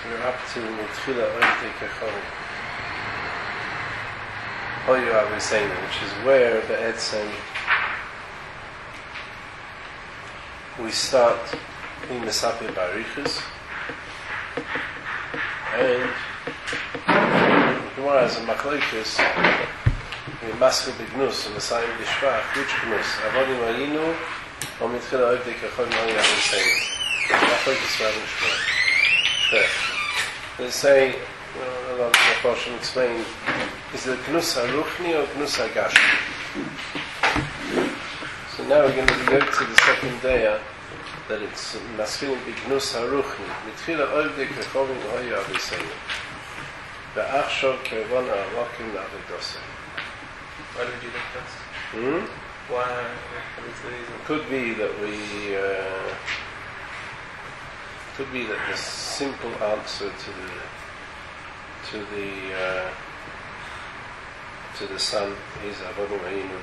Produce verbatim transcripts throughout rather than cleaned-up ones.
We're up to Mitchila Oivdei Kechovim. Hoyu Avosenu, which is where the Etzem we start in Mesape Barichas, and the Gemara has a Machlokes in Maschil B'Gnus and Mesayim B'Shvach. Which Gnus? Avodim Hayinu or Mitchila Oivdei Kechovim Hoyu Avosenu? Machlokes Rav and Shmuel. They say, well, a lot of the portion explain, is it Gnus HaRuchni or Gnus HaGashmi? So now we're going to go to the second day that it's Maschil B'Gnus HaRuchni. Mitchila Oivdei Kechovim Hoyu Avosenu. Ve'achshav Kevona Avokim La'avodosei. Why did you do that? Hmm? Why? What is the reason? Could be that we... Uh, could be that the simple answer to the to the uh, to the son is Avodim Hayinu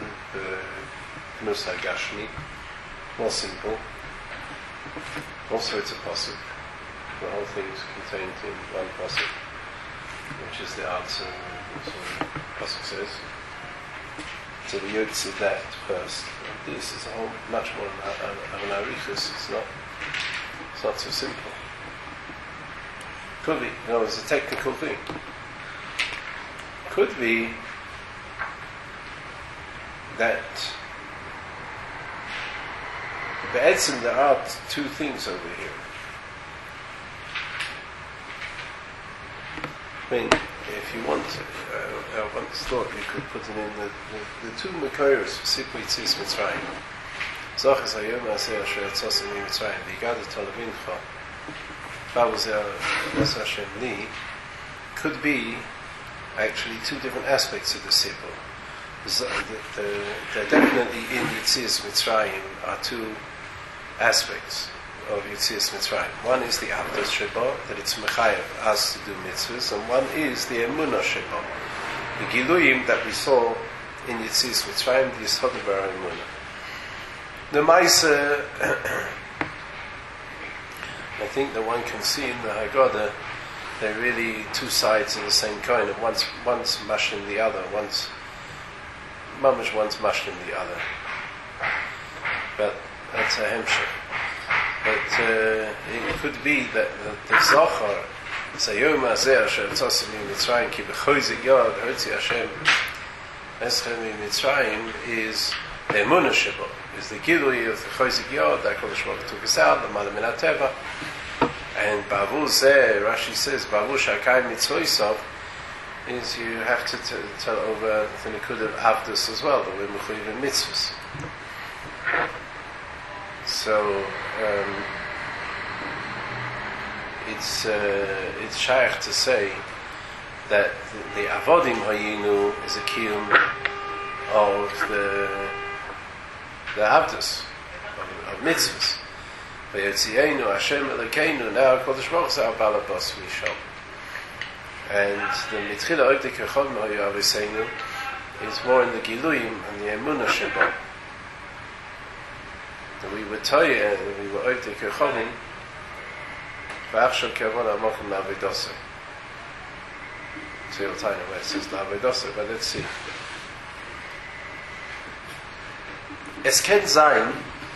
Gnus HaGashmi. More simple. Also, it's a pasuk. The whole thing is contained in one pasuk, which is the answer. So the pasuk says. So we yotze that first. This is a whole much more of an arichus. It's not. It's not so simple. Could be. No, it's a technical thing. Could be that Be'etzim there are two things over here. I mean, if you want to, uh, I once thought you could put it in the, the, the two Makoros, Sipui Tzis Mitzrayim. Zochas hayom aseh asher yatzosim miMitzrayim v'yigadat alavincha v'avuzeh aseh Hashem li could be actually two different aspects of the sipur. There definitely in Yetzias Mitzrayim are two aspects of Yetzias Mitzrayim. One is the Avdos Sheba, that it's mechayev us to do mitzvahs, and one is the Emunah Sheba, the Giluyim that we saw in Yetzias Mitzrayim, the Yisod Bar Emunah. The Maisa, I think that one can see in the Haggadah, they're really two sides of the same coin, and one's, one's mashing the other, one's mamash, one's mashing the other. But that's a hemshech. But uh, it could be that the, the Zohar, Sayom Azeh Asher Tzosim Mitzrayim Ki B'choizik Yod Hotzi Hashem Eschem Mitzrayim is the Emunah Sheba, is the Gilui of the Choizik Yod that HaKadosh Baruch Hu took us out, the Malam Min HaTeva. And Bavul Zeh, Rashi says, Bavul Shakayim Mitzvoisav, is you have to t- tell over the Nikud of Avdus as well, that we're Mechuyev in Mitzvahs. So, um, it's uh, it's shaykh to say that the, the Avodim Hayinu is a kiyum of the the Avdus, of, of Mitzvahs. V'yotzienu Hashem Elokeinu, now HaKadosh Baruch Hu our balabas misham. And the Mitchila Oivdei Kechovim Hoyu Avosenu is more in the Giluyim and the Emunah Sheba. We were Toya and we were Oivdei Kechovim V'achshav Kevona Amokim La'avodosei. So you'll tell you where it says La'avodosei, but let's see. Es ken zayin.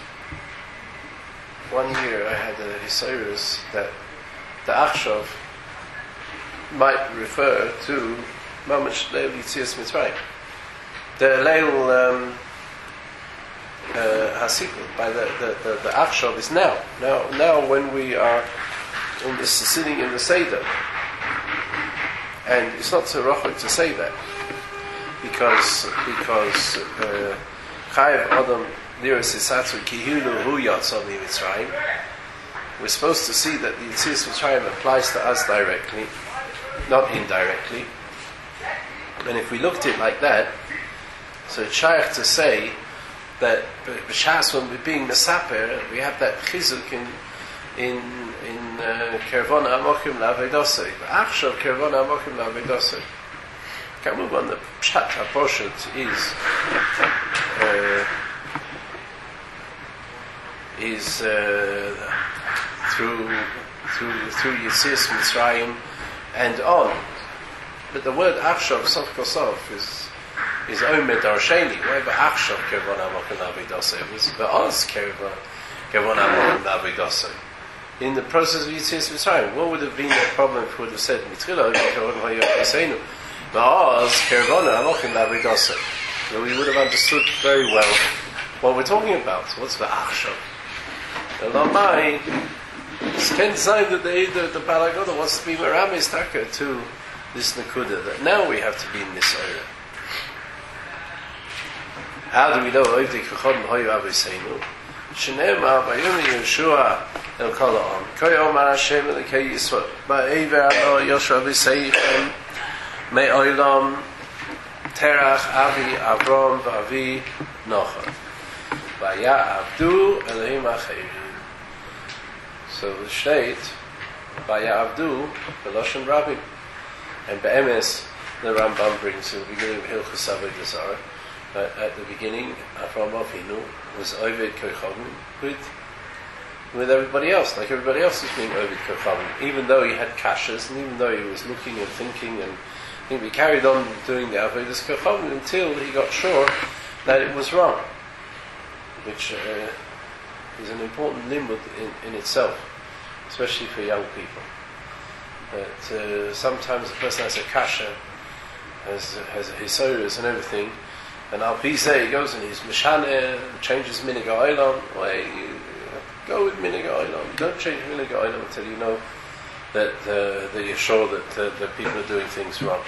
One year I had a Hisayrus that the Achshav might refer to Mamash Leil Yetzias Mitzrayim. The Leil um, uh, Hasikul, by the, the, the, the Achshav is now. Now now when we are in this, sitting in the Seder. And it's not so rachok to say that. Because because uh, Chayev Adam Liras Yisatzu Kihilu Hu Yatzah Mitzrayim. We're supposed to see that the Yetzias Mitzrayim applies to us directly, not indirectly. And if we looked at it like that, so it's shaykh to say that b'shas when we're being mesaper, we have that chizuk in in in Kervona Amokim La'avodosei. Achshav Kervona Amokim La'avodosei. Can move on. The pshat haposhet is uh, is uh, through through, through Yetzias Mitzrayim and on. But the word Achshav, Sof Kosov, is is Omer Darsheni. Whatever Achshav Kevon Amokim Navidose, it was Ba'oz Kevon Amokim Navidose. In the process of Yetzias Mitzrayim, what would have been the problem if we would have said Mitzrilo Kevon Hayoseinu? Ba'oz Kevon Amokim Navidose. We would have understood very well what we're talking about. What's the Achshav? The Lamai can't say that the the, the Balagoda wants to be Meramis Taka to this Nakuda, that now we have to be in this area. How do we know Oivdi Kachon Hoyu Aviseinu? Shenema Bayumi Yeshua El Kalaam Koy Omar Hashem Elikei Yisrael Ba'ever Alo Yoshua Aviseichem Me Oilam Terach Avi Avram V'Avi Nochar Vaya Avdu Elohim Acherim. So the state Vaya Avdu Beloshen Rabbi. And Be'emes, the Rambam brings in the beginning of Hilchos Avodah Zarah, uh, at the beginning, Avraham Avinu was Oved Kochavim with with everybody else, like everybody else was being Oved Kochavim, even though he had kashas, and even though he was looking and thinking, and he carried on doing the Avodas Kochavim until he got sure that it was wrong, which uh, is an important limud in, in itself, especially for young people. That uh, sometimes a person has a kasha, has has a hisoris and everything, and al piseh he goes and he's mishane, changes minig ha'olam. Well, you go with minig ha'olam. Don't change minig ha'olam until you know that uh, that you're sure that uh, that people are doing things wrong.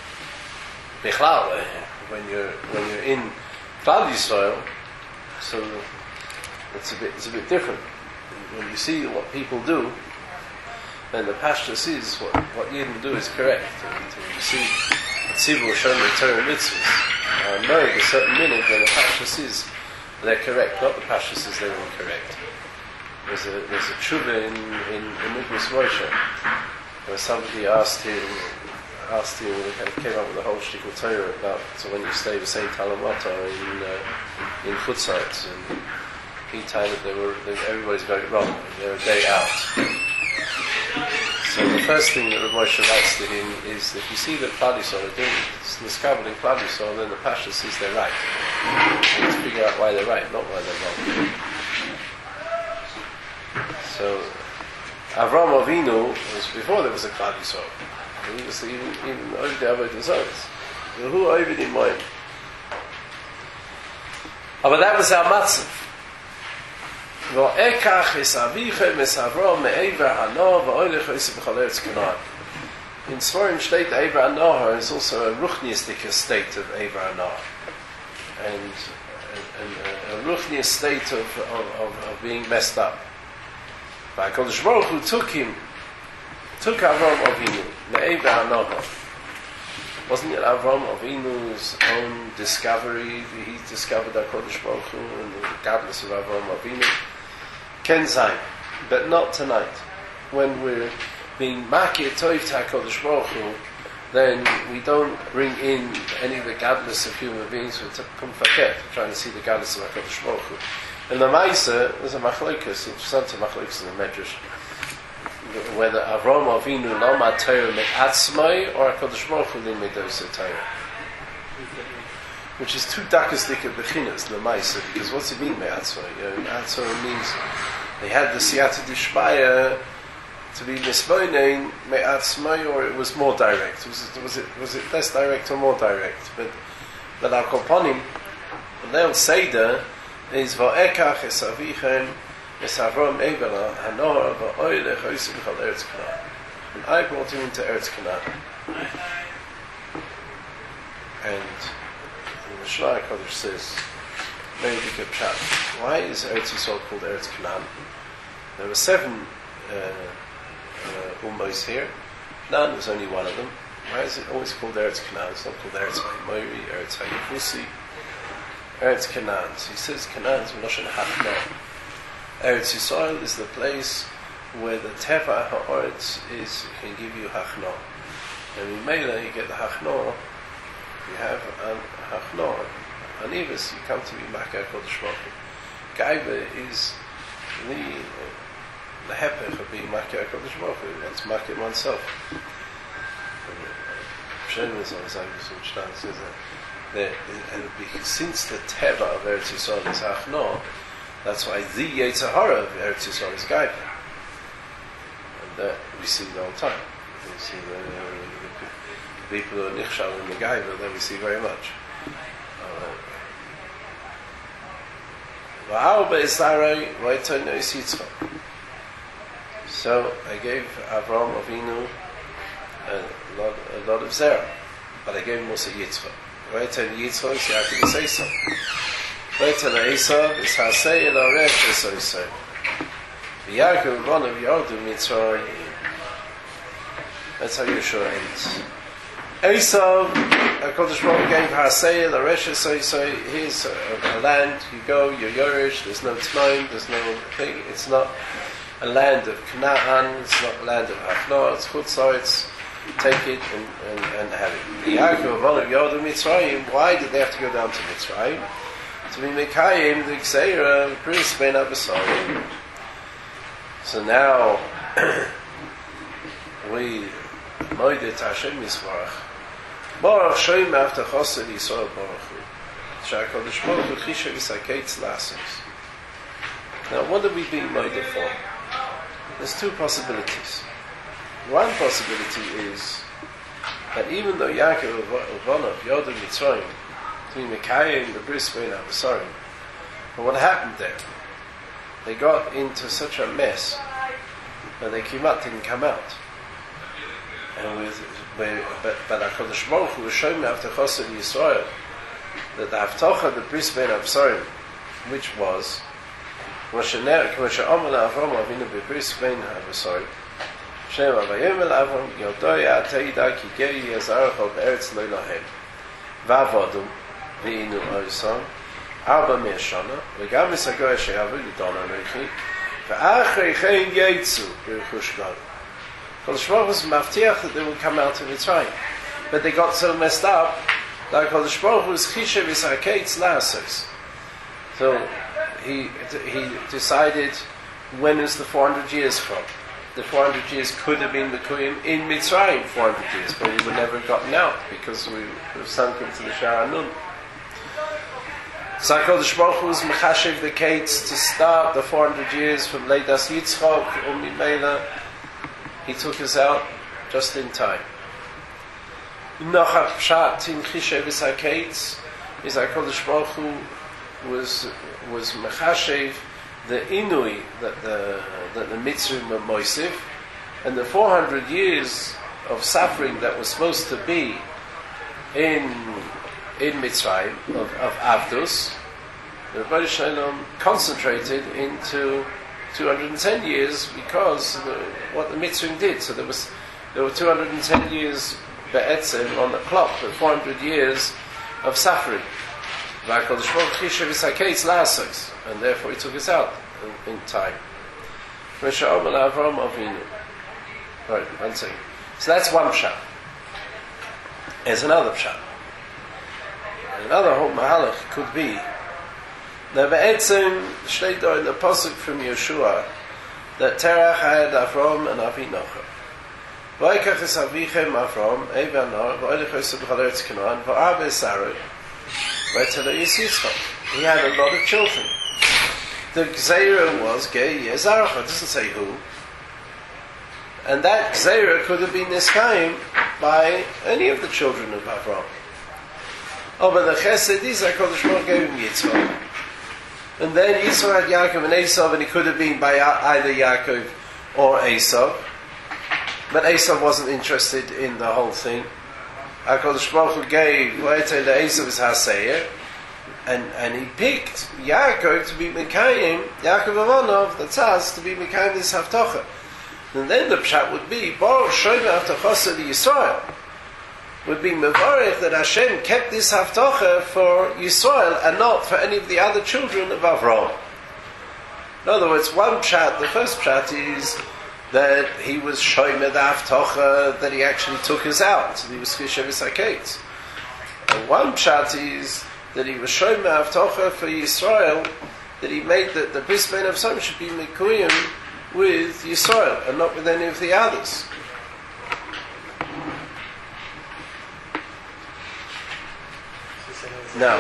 Bichlal, when you're when you're in Klal Yisrael, so it's a bit it's a bit different. When you see what people do, then the Pashtus is what, what Yidden do is correct. And you see Tzibur Shem Torah mitzvahs, uh, knowing a certain minute, then the Pashtus is they're correct, not the Pashtus is they're incorrect. There's a there's a tshuva in in, in Mikvus Moshe where somebody asked him asked him when he kind of came up with a whole shtickle Torah about so when you stay with Saint Talamata in uh, in Chutzot, and he told that they were that everybody's got it wrong. They're a day out. So the first thing that Rav Moshe writes to him is that you see that Klal Yisrael are doing this covered in Klal Yisrael, and then the Pasha says they're right. You need to figure out why they're right, not why they're wrong. So Avraham Avinu was before there was a Klal Yisrael. He was even even over the Avodah Zarah. Who over in mind? But that was our matzah. V'ekach es avichem es Avram me'ever hanor v'oilech oiseh b'chol eretz Canaan. In Svarim state the Ever Hanor is also a ruchniistic state of Ever Hanor, and, and, and a ruchniist state of, of, of, of being messed up. But HaKadosh Baruch Hu took him, took Avram Avinu me'ever hanor. Wasn't it Avram Avinu's own discovery? He discovered HaKadosh Baruch Hu and the godless of Avram Avinu. Ken Zayin, but not tonight. When we're being makir toiv to HaKadosh Baruch Hu, then we don't bring in any of the godless of human beings who come faket, trying to see the godless of HaKadosh Baruch Hu. In the Maisa, there's a machlokes, it's not a machlokes in the Medrash, whether Avram Avinu lomad Torah me'atzmai or HaKadosh Baruch Hu limedosei Torah, which is two dakasdik of bechinas in the Maisa, because what's it mean me'atzmai? You know, me'atzmai means they had the siyata dishmaya to be mismonein me'atzmai, or it was more direct. Was it was it was it less direct or more direct? But but our koponim, the Leil Seder is va'ekach es avichem es Avram Ever Hanor va'oilech oiseh b'chol eretz Canaan. And I brought him into Eretz Canaan. And the Mishnah Kodesh says, very big pshat. Why is Eretz Yisrael called Eretz Canaan? There were seven uh, uh, ummos here. Canaan was only one of them. Why is it always called Eretz Canaan? It's not called Eretz Ha'imori, Eretz Ha'yevusi, Eretz Canaan. So he says Canaan is Meloshen Hachna. Eretz Yisrael is the place where the Teva Ha'oretz is, can give you Hachna. And in Mela you get the Hachna, you have an Hachna, an Ivis, you come to be Makkah Kodesh Baruch Hu. Gaiva is the the hepech of being Makir HaKadosh Baruch Hu, one's Makir oneself. Shem is always like this, which stands says that and since the Teva of Eretz Yisrael is Achno, that's why the Yetzer Hara of Eretz Yisrael is Gaiva. And that we see the whole time. We see the, the, the people who are Nichshal in the Gaiva, that we see very much. So I gave Avraham Avinu a lot, a lot of zera, but I gave him also Yitzchak. Right on Yitzchak is Yaakov is Esav. Right on Esav is Hasei el Aresh es Esav. Yaakov one of Yardu Mitzrayim. That's how Yeshua ends. Esav, HaKadosh Baruch Hu gave Hasei el Aresh es Esav. Here's a, a land. You go, you're Yorish. There's no time. There's no thing. It's not a land of Canaan. It's not a land of Hafnah. It's Chutzlaretz. Take it and, and, and have it. The Yaakov one of Yodu Mitzrayim. Why did they have to go down to Mitzrayim? To be Mekayim the Gzeira of Bris Ben Abasarim. So now we Moedet Hashem Yisvarach. Baruch Shem after Chosed Yisrael Baruch Hu. Shakadosh Baruch Hu Chisha Yisaketz Lasos. Now what do we be Moedet for? There's two possibilities. One possibility is that even though Yaakov Avon of Yodu Mitzrayim to be Mekayim the Bris Ben Abasarim, but what happened there? They got into such a mess that they came out didn't come out. And with but but HaKadosh Baruch Hu was showing after Chosed Yisrael that the Haftocha the Bris Ben Abasarim, which was Moshe Moshe Amar Avram Avinu beBris Ben Abasarim. Shem Avayim El Avram Yodoya Teida Ki Gei Yazarach Al Be'eretz Lo Lahem Va'avodu Ve'inu Oisam Arba Mea Shana V'gam Misagoy She'avu L'Dona Mechi V'achrei Chein Yetzu B'Rechush Gad. Kodesh Baruch was maftiach that they would come out of Mitzrayim, but they got so messed up that Kodesh Baruch was Chisha V'Saketz Lasos. So he he decided when is the four hundred years from. The four hundred years could have been Mekuyim in Mitzrayim four hundred years, but we would never have gotten out because we would have sunk into the Shara Nun. So HaKadosh Baruch Hu was Mechashev the Kates to start the four hundred years from Leidas Yitzchak, Umi Mela. He took us out just in time. Nachat Pshat in Chishev V'Sakates is HaKadosh Baruch Hu was was Mechashev the Inui that the that the Mitzrim were Moisiv, and the four hundred years of suffering that was supposed to be in in Mitzrayim of, of Avdus, the Rebbe Shalom concentrated into two hundred ten years because the, what the Mitzrim did. So there was there were two hundred ten years be'etzem on the clock, but four hundred years of suffering. And therefore he took us out in, in time. Right, one second. So that's one pshat. There's another pshat. Another whole mahalach could be that be'etzem steht in the pasuk from Yeshua that Terach had Avram and Avinocha. V'aykach es avichem Avram Eivan Nor v'oilich b'chal eretz Canaan v'arbe Sarah. He had a lot of children. The Gzeira was Gei Yezarach. It doesn't say who. And that Gzeira could have been Niskaim by any of the children of Avram. Oh, but the Chesed is HaKadosh Baruch gave him Yitzchak. And then Yitzchak had Yaakov and Esav, and it could have been by either Yaakov or Esav. But Esav wasn't interested in the whole thing. HaKadosh Baruch Hu gave Vayetei le'Esav his Haseir, and and he picked Yaakov to be Mekayim, Yaakov Avanov, the Tzaz, to be Mekayim this Haftocha. And then the pshat would be Baruch Shomer after Chosed Yisrael would be Mevarech that Hashem kept this Haftocha for Yisrael and not for any of the other children of Avram. In other words, one pshat, the first pshat is that he was Shomer the Haftocha, that he actually took us out, that he was Chishev V'Saketz. And one pshat is that he was Shomer Haftocha for Yisrael, that he made that the Bris Ben Abasarim should be Mekuyim with Yisrael and not with any of the others. Now,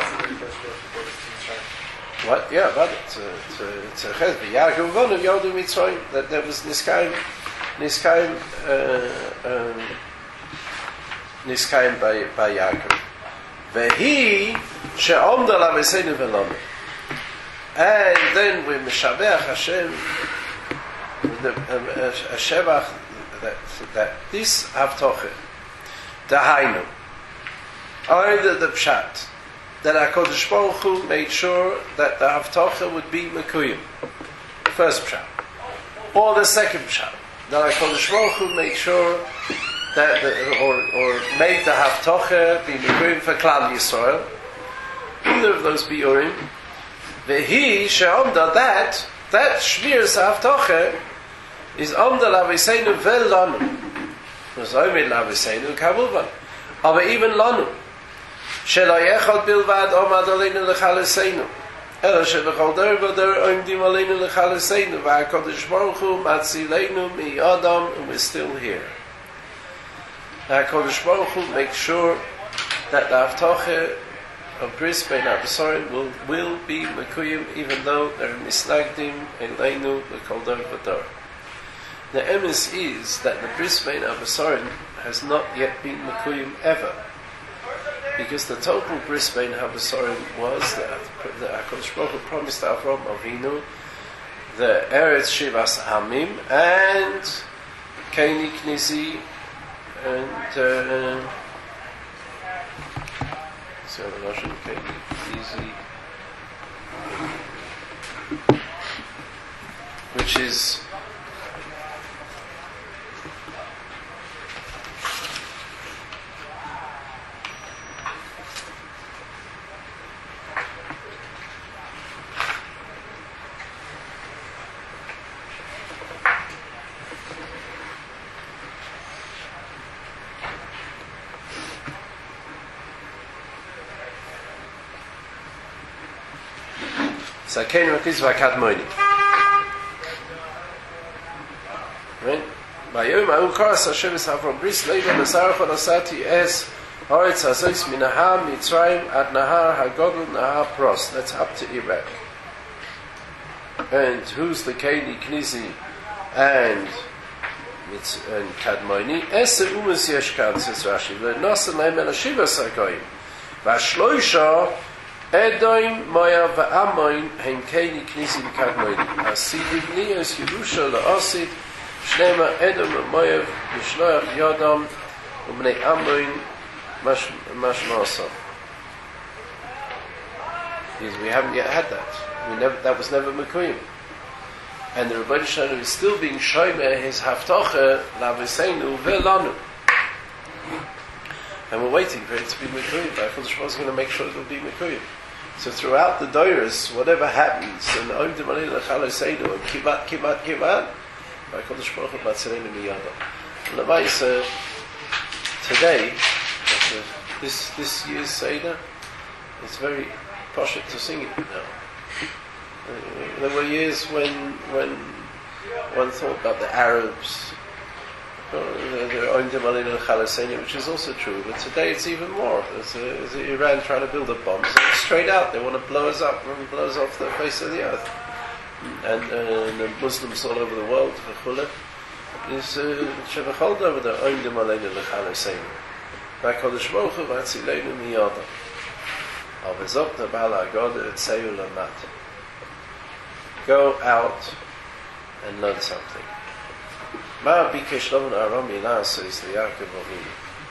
what? Yeah, but it's a, it's a, it's a chesed. Yaakov one of Yodu Mitzrayim, that there was Niskaim, Niskaim, uh, um, Niskaim by by Yaakov. Vehi she'omda laveseinu velonu. And then we Meshabeach Hashem, the um, a Shevach that that this Havtoche, Dahainu, either the Pshat, that HaKadosh Baruch Hu made sure that the Havtoche would be Mekuyim, first Pshat, or the second Pshat, that HaKadosh Baruch Hu made sure that the, or or made the Havtoche be Mekuyim for Klal Yisrael. Either of those Biurim. Vehi she'omda, that that shmiras Havtoche is omda laviseinu vel lanu. Was omed laviseinu kavuvan. Aber even lanu. Shelo yechad bilvad omad aleinu lechaleseinu. Ela shebechol der v'der omdim aleinu lechaleseinu. V'HaKadosh Baruch Hu matzileinu mi'adam, and we're still here. HaKadosh Baruch Hu makes sure that the Havtoche of Bris Bein HaBesarim will will be Mekuyim, even though they're Misnagdim Eleinu L'Kol Dar V'Dar. The emes is that the Bris Bein HaBesarim has not yet been Mekuyim ever, because the total Bris Bein HaBesarim was that the HaKadosh Baruch Hu promised Avram Avinu the Eretz Shivas Hamim and Kaini Knizi and uh, so the Russian Kaini Knizi, which is Zakein Rakis Vakadmoini. Right? Bayom Aukaras Hashem is Avram Bris Leiva Nazarachon Asati Es Haaretz Hazois Minahar Mitzrayim Ad Nahar Hagodol Nahar Pros. That's up to Iraq. And who's the Kaini Knizi and and Kadmoini? Ese Umas Yeshkan, says Rashi. V'nosan Lehem El Shivas HaGoyim. V'ashloisha Edoim Moya va'amoin hen Kaini Knizi v'Kadmoin. Asidim Nios Yerusha la'asid Shnema Edom Moya v'shloach Yodam u'bnei Amoin mashmasa. Because we haven't yet had that. We never. That was never Mekuyim. And the Rebbeinu Shalom is still being shomer his Havtoche laviseinu ve'lanu. And we're waiting for it to be Mekuyim. HaKadosh Baruch Hu is going to make sure it will be Mekuyim. So throughout the Doros, whatever happens, and Omdim Aleinu Lechaleseinu, and Kivat, Kivat, Kivat, HaKadosh Baruch Hu Matzileinu Miyadam. And the Maisa, today, this this year's Seder, it's very posh to sing it now. Uh, there were years when when one thought about the Arabs, which is also true, but today it's even more. There's, a, there's a Iran trying to build a bomb, so it's straight out, they want to blow us up and blow us off the face of the earth. And, uh, and the Muslims all over the world, is Shevachol over the Oindim Aleinu L'Chaleseinu. HaKadosh Baruch Hu Vatzileinu Miyada. Avazok Nabala Agoda Etzeyu Lamat. Go out and learn something. Ma bikesh lovon Aram Ilah, says the Yaakov Avinu.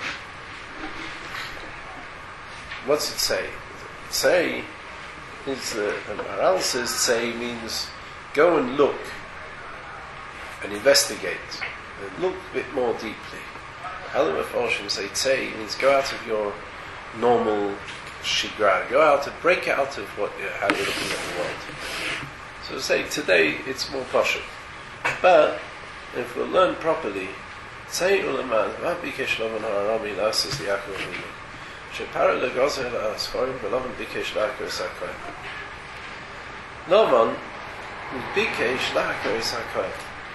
What's it say? Say is the Maharal says say means go and look and investigate and look a bit more deeply. Halim Afoshim say say means go out of your normal shigra, go out and break out of what you how you're looking at the world. So say today it's more posh, but if we learn properly, say ulaman, ma bikesh lovon ha'arami la, says the Yaakov Avinu. Shepara legozer la'aschorim v'lovon bikesh la'akar sakoyim. Lovon bikesh la'akar sakoyim.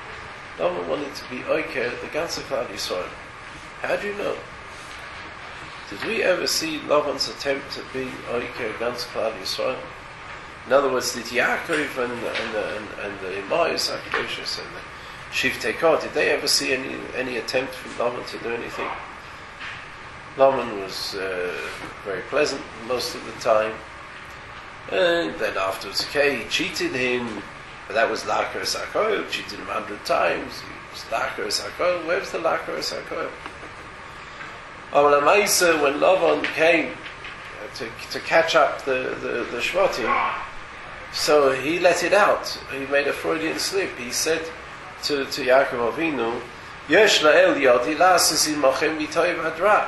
Lavan wanted to be oiker the ganze Klal Yisrael. How do you know? Did we ever see Lavan's attempt to be oiker ganze Klal Yisrael? In other words, did Yaakov and, and, and, and the Imayus HaKadoshos and the Shiftei Kor, did they ever see any any attempt from Lavan to do anything? Lavan was uh, very pleasant most of the time. And then afterwards, okay, he cheated him, but that was Lacher Sakol, cheated him a hundred times, it was Lacher Sakol. Where's the Lacher Sakol? Amal HaMaisa, when Lavan came to, to catch up the, the, the Shvatim, so he let it out. He made a Freudian slip. He said to, to Yaakov Avinu, Yesh la'el yodi la'asis imachem v'toiv hadra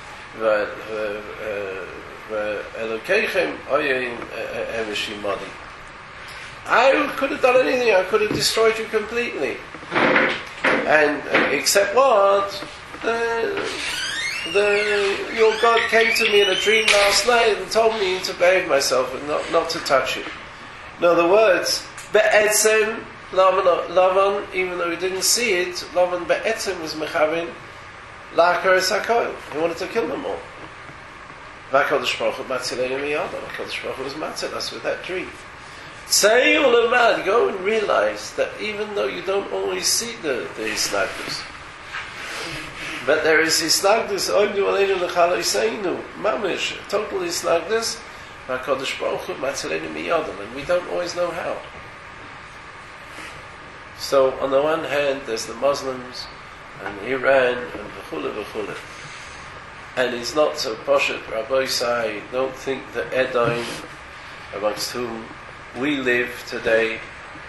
v'elokeichem oyeim emeshim modi. I could have done anything. I could have destroyed you completely. And uh, except what? The, the, your God came to me in a dream last night and told me to behave myself and not, not to touch it. In other words, be'etzem, Lavan, Lavan, even though he didn't see it, Lavan be'etzem was mechavin la'akar sakol. He wanted to kill them all. V'HaKadosh Baruch Hu matzileinu miyada. HaKadosh Baruch Hu was matzil us with that dream. Say ulamad, go and realize that even though you don't always see the, the isnagdus, but there is isnagdus, oimdu aleinu l'chalo yiseinu, mamish, total isnagdus, HaKadosh Baruch Hu matzileinu miyada, and we don't always know how. So on the one hand, there's the Muslims and Iran and v'chule v'chule, and it's not so poshet. Rabbi Say, don't think that Edom, amongst whom we live today,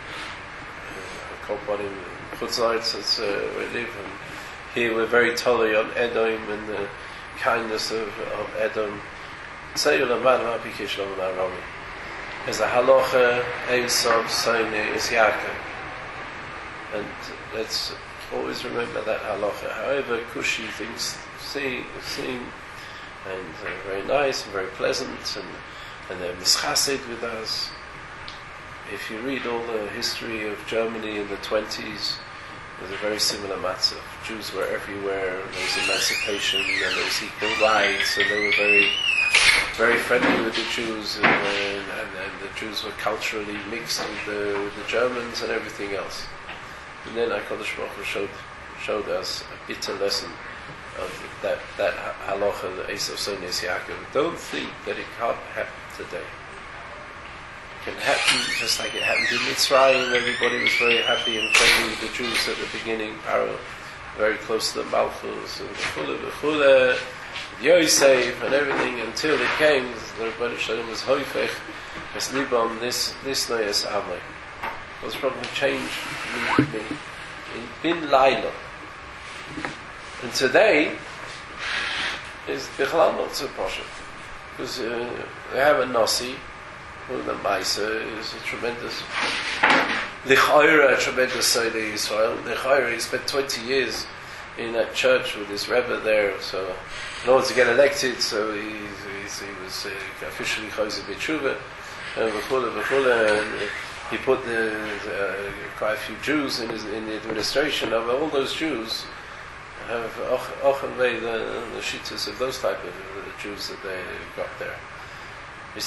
in Chutzlaritz, it's uh, we live, and here we're very tolerant on Edom and the kindness of, of Edom. Say Ulaman Ma'apikesh Laman Arami. As a halacha, Esav Soine is Yaakov. And let's always remember that halacha. However, Kushi things seem, seem and uh, very nice and very pleasant, and, and they're mischasid with us. If you read all the history of Germany in the twenties, there's a very similar matter. Jews were everywhere, and there was emancipation, and there was equal rights, and they were very, very friendly with the Jews, and, and, and the Jews were culturally mixed with the, with the Germans and everything else. And then HaKadosh Baruch Hu showed, showed us a bitter lesson of that, that halacha, the Esav Sones Yaakov. Don't think that it can't happen today. It can happen just like it happened in Mitzrayim. Everybody was very happy and friendly with the Jews at the beginning, Paro, very close to the Malchus, and V'chule V'chule, Yosef, and everything, until it came, the Rebbeinu Shalom was Hoifech, as Libam, this, this Noyes Amai. It was probably changed in, in, in Bin Laila. And today is Bichlal not so posher, because uh, they have a Nasi, who the Maisa is a tremendous L'chaira, a tremendous Soidei Yisrael. L'chaira, he spent twenty years in that church with his Rebbe there, so in order to get elected, so he, he, he was uh, officially Choseh B'Tshuva, and V'chule V'chule, and uh, he put the, uh, quite a few Jews in, his, in the administration. Of all those Jews have often made the, the shittas of those type of uh, Jews that they got there. And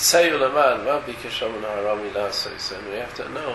we have to know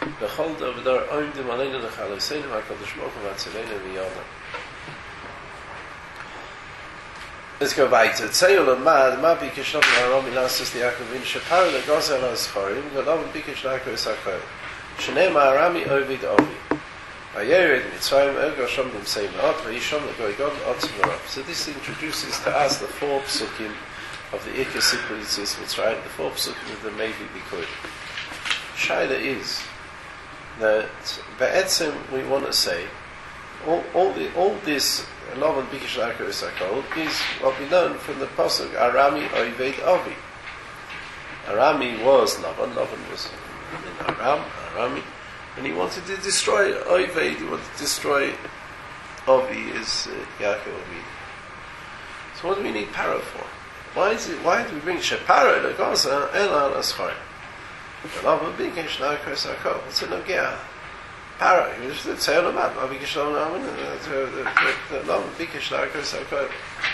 let's go back to Tzayul Amad, Ma Bikesh Lavan Harami Lasses the Yaakov in Shapar the Gozel Aschorim, Golavan Bikesh Yaakov Sakol. Shneim Arami Ovid Ovi. Vayered Mitzrayim Ergo Shom Nimseim Ot Vayishom Goygon Otzvorov. So this introduces to us the four psukim of the Ikar Sipur Yitzis Mitzrayim, the four psukim of the Mevi Bikoy. Shaila is that Be'etzim we want to say all all the all this Lavan Bikesh Yaakov Sakol is what we learn from the pasuk Arami Oived Ovi. Arami was Lavan, Lavan was in Aram, Arami, and he wanted to destroy Oived, he wanted to destroy Ovi, is uh, Yaakov Ovi. So what do we need Paro for? Why is it? Why do we bring Sheparo to Gaza and Al Aschar? Lavan Bikesh Yaakov Sakol. What's a Nogea? Para, he was the Tzeyon Amad, Ma Bikesh Lo Amen, Lo Bikesh Lo Amen.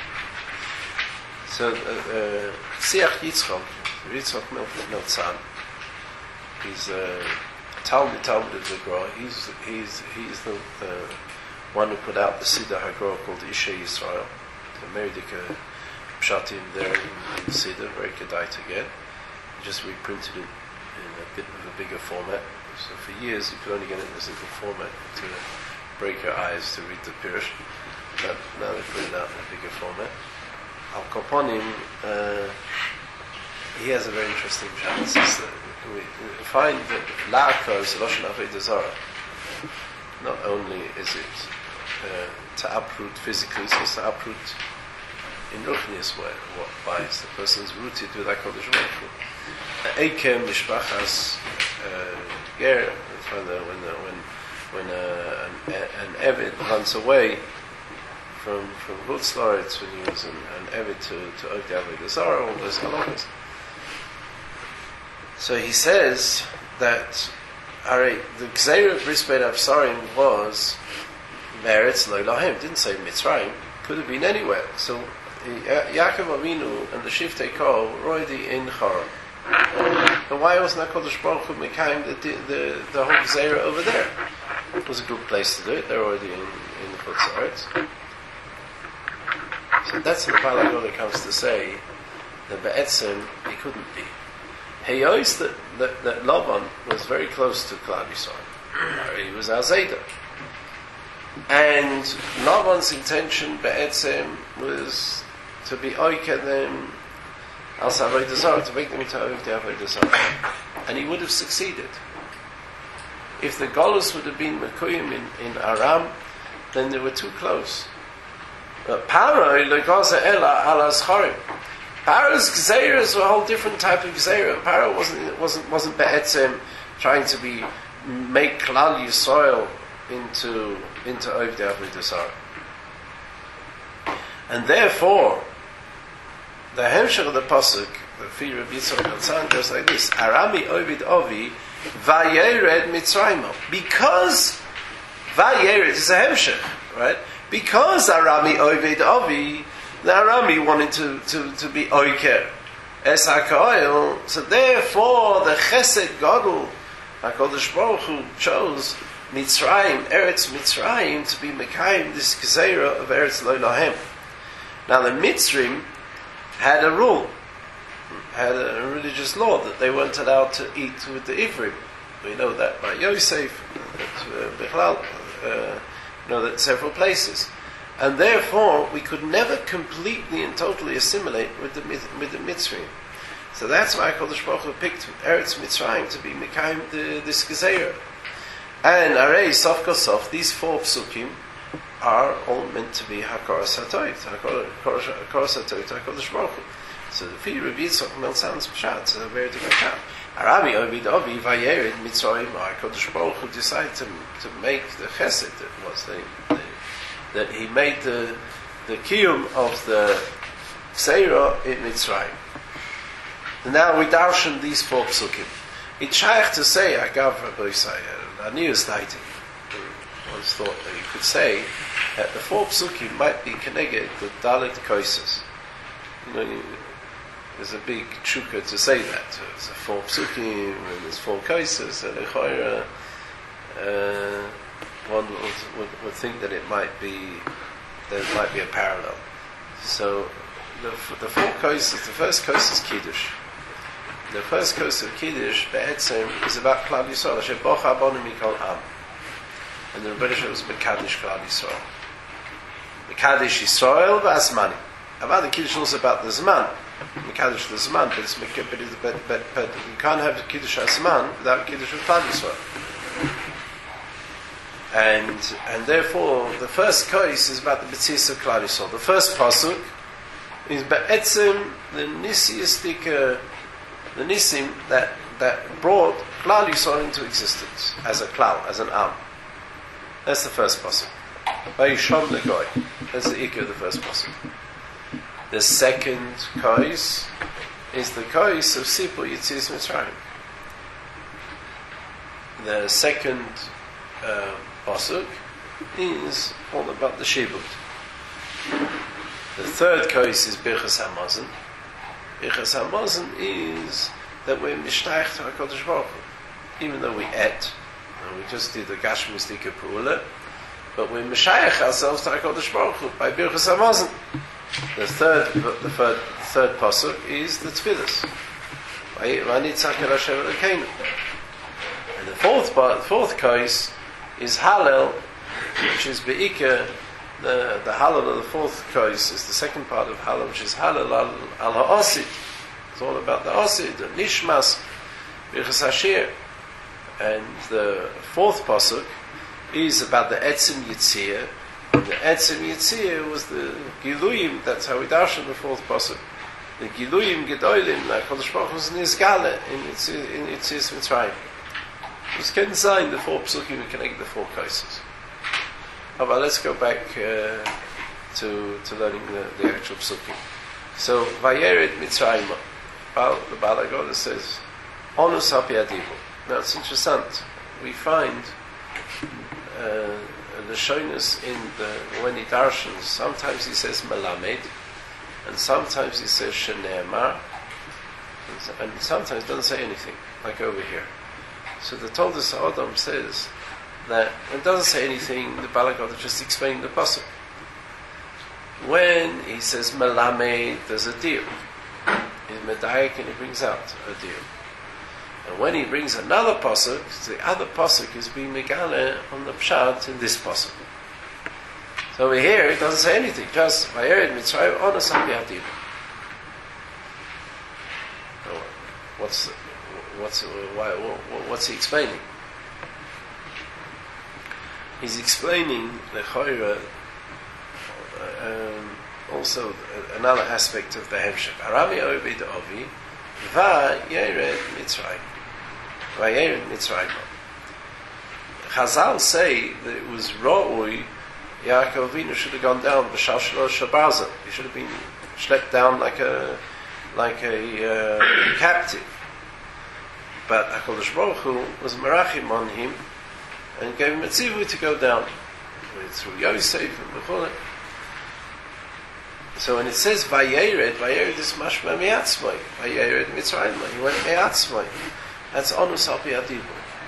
So, Siach Yitzchok, Yitzchok Meltzan, he's a Talmud Talmud of the Gra. He's he's he's the uh, one who put out the Siddur HaGra called Isha Yisrael. The Meridika Pshatim there in, in the Siddur, very kedai to get. He just reprinted it in a bit of a bigger format. So for years you could only get it in this little format to break your eyes to read the Pirush. But now they put it out in a bigger format. Al Koponim, uh, he has a very interesting chance. We find that La'akar is Lashon Avodah Zarah. Not only is it uh, to uproot physically, so it's to uproot in Ruchnius way, what wise the person's rooted with HaKadosh Baruch Hu. Eikem Mishpachas Ger, when the, when the, when when uh, an, an Eved runs away from from Chutz La'aretz, when he was an, an Eved to to Ogdei Avodah Zarah, all those halachos. So he says that alright, the Gzeira of Bris Bein Absarim was Meretz Lo Lahem, didn't say Mitzrayim, could have been anywhere. So Yaakov Avinu and the Shiftei Kol were already in Haran. And why wasn't HaKadosh Baruch Hu Mekayim the, the, the whole Gzeira over there? It was a good place to do it, they're already in, in the Chutz La'aretz. So that's what the Palagoda comes to say, that Be'etzim, he couldn't be. He knows that, that, that Laban was very close to Klal Yisrael. He was Azeda. And Laban's intention, Be'etzim, was to be Oiked them as Avodah Zarah, to make them into Ogdei Avodah Zarah. And he would have succeeded. If the Golus would have been Mekuyim in, in Aram, then they were too close. But Paroi, Legaza Ela, Ala Zcharim. Paro's Gzeiras were a whole different type of Gzeira. Paro wasn't wasn't wasn't Be'etzim trying to be make Klal Yisrael into into Ogdei Avodah Zarah. And therefore, the Hemshech of the pasuk, the fear of Yitzchak Meltzan, goes like this: Arami Ovid Ovi Vayered Mitzrayim. Because Vayered is a Hemshech, right? Because Arami Ovid Ovi, the Arami wanted to, to, to be Oiker Es HaKoil, so therefore the Chesed Gadol HaKadosh Baruch Hu chose Mitzrayim, Eretz Mitzrayim, to be Mekayim this Gezeira of Eretz Lo Lahem. Now the Mitzrim had a rule, had a religious law that they weren't allowed to eat with the Ivrim. We know that by Yosef, that Bichlal, uh, you know that several places. And therefore, we could never completely and totally assimilate with the with the Mitzrayim. So that's why HaKadosh Baruch Hu picked Eretz Mitzrayim to be Mekayim the this Gezeira. And Arei Sof Kosof, these four psukim are all meant to be Hakaras HaToit, Hakaras HaToit, HaKadosh Baruch Hu. So the fear of Yitzchak Meltzan's Pshat, it's a very different Pshat. Arabi Ovid Ovi Vayered Mitzrayim, HaKadosh Baruch Hu decided to to make the Chesed that was the, the that he made the the kiyum of the Gzeira in Mitzrayim. And now we darshan these four psukim. It's shaykh to say, Agav Rabbi Yisrael, a new stating, once thought that you could say that the four psukim might be connected the Dalit Koises. You know, you, there's a big chukka to say that. There's a four psukim and there's four Koises, and Echoira, uh one would, would, would think that it might be there might be a parallel. So the the four coasts, the first coast is Kiddush. The first coast of Kiddush, Be'etzim, is about Klal Yisrael. Shebocha Bonu Mikol Am, and the Rebbe was Mekadosh Klal Yisrael. Mekadosh Yisrael v'Azmani. About the Kiddush also about the Zman. Mekadosh the Zman, but it's but, but, but, but you can't have Kiddush Azman without Kiddush of Klal Yisrael. And and therefore the first case is about the B'tzis of Klal Yisrael. The first pasuk is Be'etzim, the Nisiistic, uh, the Nisim that that brought Klal Yisrael into existence as a Klal, as an Am. That's the first pasuk. Vayishom legoy. That's the ikka of the first pasuk. The second case is the case of Sipur Yitzias Mitzrayim. The second uh, pasuk is all about the shibud. The third case is Birchas Hamazon. Birchas Hamazon is that we're mishtayach to HaKadosh Baruch Hu. Even though we ate, and we just did the Gashmis Dika Pula, but we're mishtayach ourselves to HaKadosh Baruch Hu by Birchas Hamazon. The third, the third, the third pasuk is the Tfilas. Vaynitzak Hashem Elokeinu. And the fourth part, the fourth case is Hallel, which is Be'ikah. The the Hallel of the fourth case is the second part of Hallel, which is Hallel al, al ha'asid. It's all about the asid, the nishmas, birchas hashir. And the fourth pasuk is about the etzim yitzir. And the etzim yitzir was the giluyim. That's how we darshan the fourth pasuk. The giluyim gedolim, like Kodesh Baruch Hu was nizgale in Yitzias Mitzrayim. We can sign the four pasukim. We connect the four cases. Oh, but let's go back uh, to to learning the, the actual psukim. So, Vayered Mitzrayim, the Baal HaGodah says, Onus HaPiadibu. Now, it's interesting. We find uh, the shoyness in the, when he darshans, sometimes he says Melamed, and sometimes he says Shene'emar, and, and sometimes doesn't say anything, like over here. So the Toldos HaAdam says that when it doesn't say anything, the Baal HaGodah just explaining the pasuk. When he says Melamed, there's a deal. In Medayik, and he brings out a deal. And when he brings another pasuk, the other pasuk is being megale on the pshat in this pasuk. So over here, it doesn't say anything, just Vayered Mitzrayim Onus HaPiadibu. What's what's why, what's he explaining? He's explaining the Chayra, um, also another aspect of the Hemshech. Arami Obed Ovi, Va Yered Mitzrayim. Va Yered Mitzrayim. Chazal say that it was Ra'ui, Yaakov Avinu should have gone down, B'shal Shalosh Shabaza. He should have been schlepped down like a, like a uh, captive. But HaKadosh Baruch Hu was merachim on him, and gave him a tzivui to go down through Yosef and Bechol. So when it says Vayered, Vayered is mashma me'atzmai. Vayered Mitzrayim. He went me'atzmai. That's onus HaPiadibu.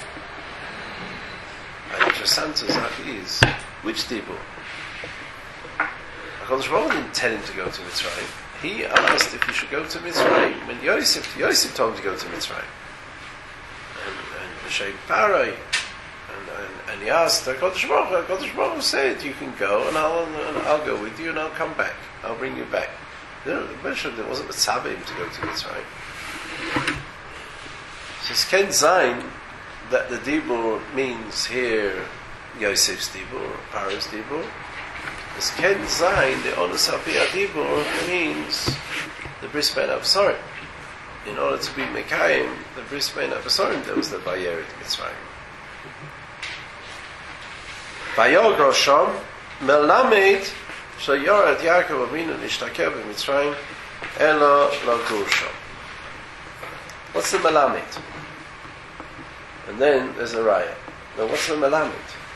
And interesting Zaki is which dibu? HaKadosh Baruch Hu didn't tell him to go to Mitzrayim. He asked if he should go to Mitzrayim when Yosef Yosef told him to go to Mitzrayim. And and B'Shem Parai. And, and, and he asked HaKadosh Baruch Hu, HaKadosh Baruch Hu said, you can go and I'll, and I'll go with you and I'll come back. I'll bring you back. No, the Bishop, there wasn't Mitzvah to go to Mitzrayim. So it's Ken Zayin that the Dibur means here Yosef's Dibur, or Paro's Dibur. It's Ken Zayin, the Onus HaPiadibu means the Bris Ben Avsorim. In order to be Mekayim, the Bris Ben Avsorim, there was the Vayered Mitzrayim. Vayogro Shom Melamed Shayorat Yaakov Avinu Nishtakev B'Mitzrayim Elo Lagur Shom. What's the Melamed? And then there's a Raya. Now what's the Melamed?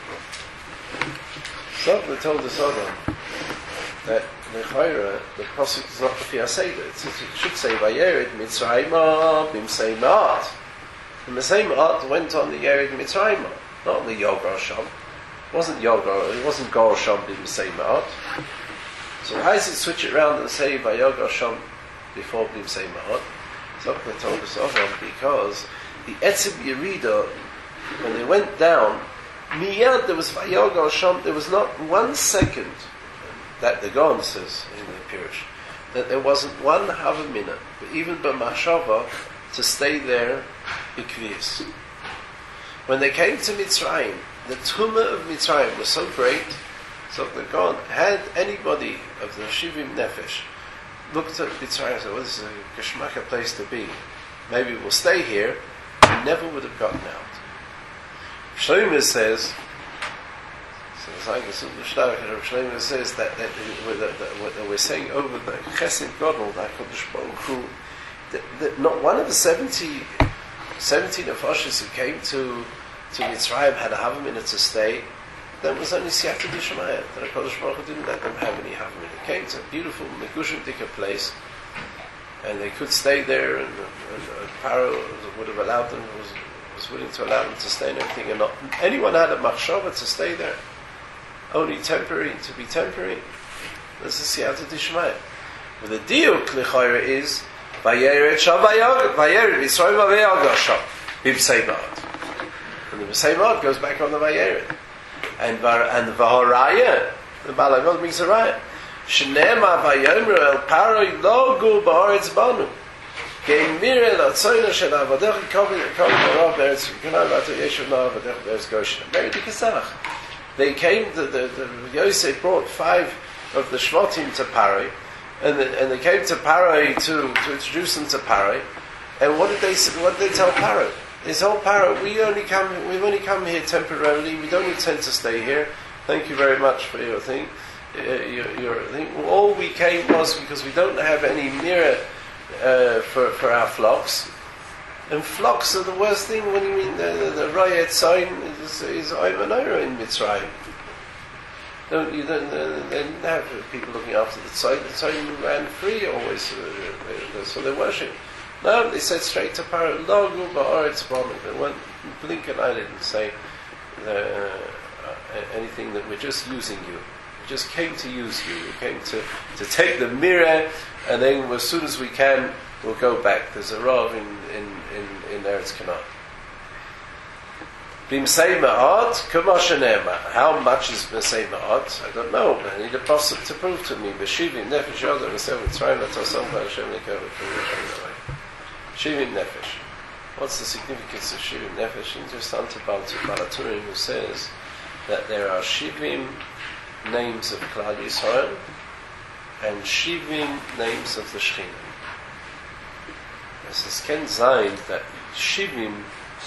So they told the Sodom that the Chayra, the pasuk is not the Fiaseda. It should say Vayered Mitzrayim B'Msei Ma'at. And the same art went on the Yered Mitzrayim, not on the Yogro Shom. It wasn't Yogar, it wasn't Gor Shom B'Msei Ma'at. So why does it switch it around and say Vayogar Shom before B'Msei Ma'at? So they told us of because the Etzim Yerida, when they went down, Miyad there was Vayogar Shom, there was not one second that the Gaon says in the Pirush, that there wasn't one half a minute, but even B'Mashava, to stay there B'Kvius. When they came to Mitzrayim, the tumah of Mitzrayim was so great, so the Gaon had anybody of the Shivim Nefesh looked at Mitzrayim and said, well, this is a Geshmaka place to be. Maybe we'll stay here. He never would have gotten out. Shlomo says, so Shlomo says that, that, that, that we're saying over the Chesed Godel, that Kodesh Baruch Hu, that, that not one of the seventy, seventeen Nefashis who came to to Mitzrayim had a Havamina to stay, then it was only Siyata D'Shemaya. That HaKadosh Baruch Hu didn't let them have any Havamina. It came to a beautiful Megushim Dika place, and they could stay there, and, and, and Paro would have allowed them, was, was willing to allow them to stay and everything, and not anyone had a machshava to stay there. Only temporary, to be temporary. This is Siyata D'Shemaya. But the deal, Klichayra, is Vayeret Sham Vayeret Yisrael Vayagah Sham B'Bsei Ma'at. And the B'Sei Ma'at goes back on the Vayeret. And and the Vaharaya, the Balagod brings a raya. Shnema Vayomer El Paroi Lo Gu Ba'aretz Banu. Gein Mirel Atzoyna Shel Avadech Kovin Kovin Barav Beretz Yikanan Vato Yeshu Na Avadech Beretz Goshen. Very dikasach. They came. The the, the Yosef brought five of the Shvatim to Paroi, and the, and they came to Paroi to to introduce them to Paroi. And what did they what did they tell Paroi? They told Paroi, we only come we've only come here temporarily. We don't intend to stay here. Thank you very much for your thing. Uh, your, your thing. All we came was because we don't have any mirror uh, for for our flocks. And flocks are the worst thing. When you mean the the, the Rayet sign is is Aymanora in Mitzrayim. Don't you? Don't, they didn't have people looking after the tzayim. The tzayim ran free always, uh, so they worship. No, they said straight to Paro, Logu ba'aretz banu. They won't blink an eyelid and say uh, uh, anything that we're just using you. We just came to use you. We came to, to take the mirror, and then as soon as we can, we'll go back. There's a rav in in in, in Eretz Canaan. B'msei ma'at, k'mashenema. How much is b'msei ma'at? I don't know, but I need a pasuk to prove to me. B'shivim nefesh yodam v'sev mitzrayim v'tosam v'Hashem nekav v'kavim. Shivim nefesh. What's the significance of shivim nefesh? And just unto Balaturim, who says that there are shivim names of Klal Yisrael and shivim names of the Shechina. This is Ken Zayin that shivim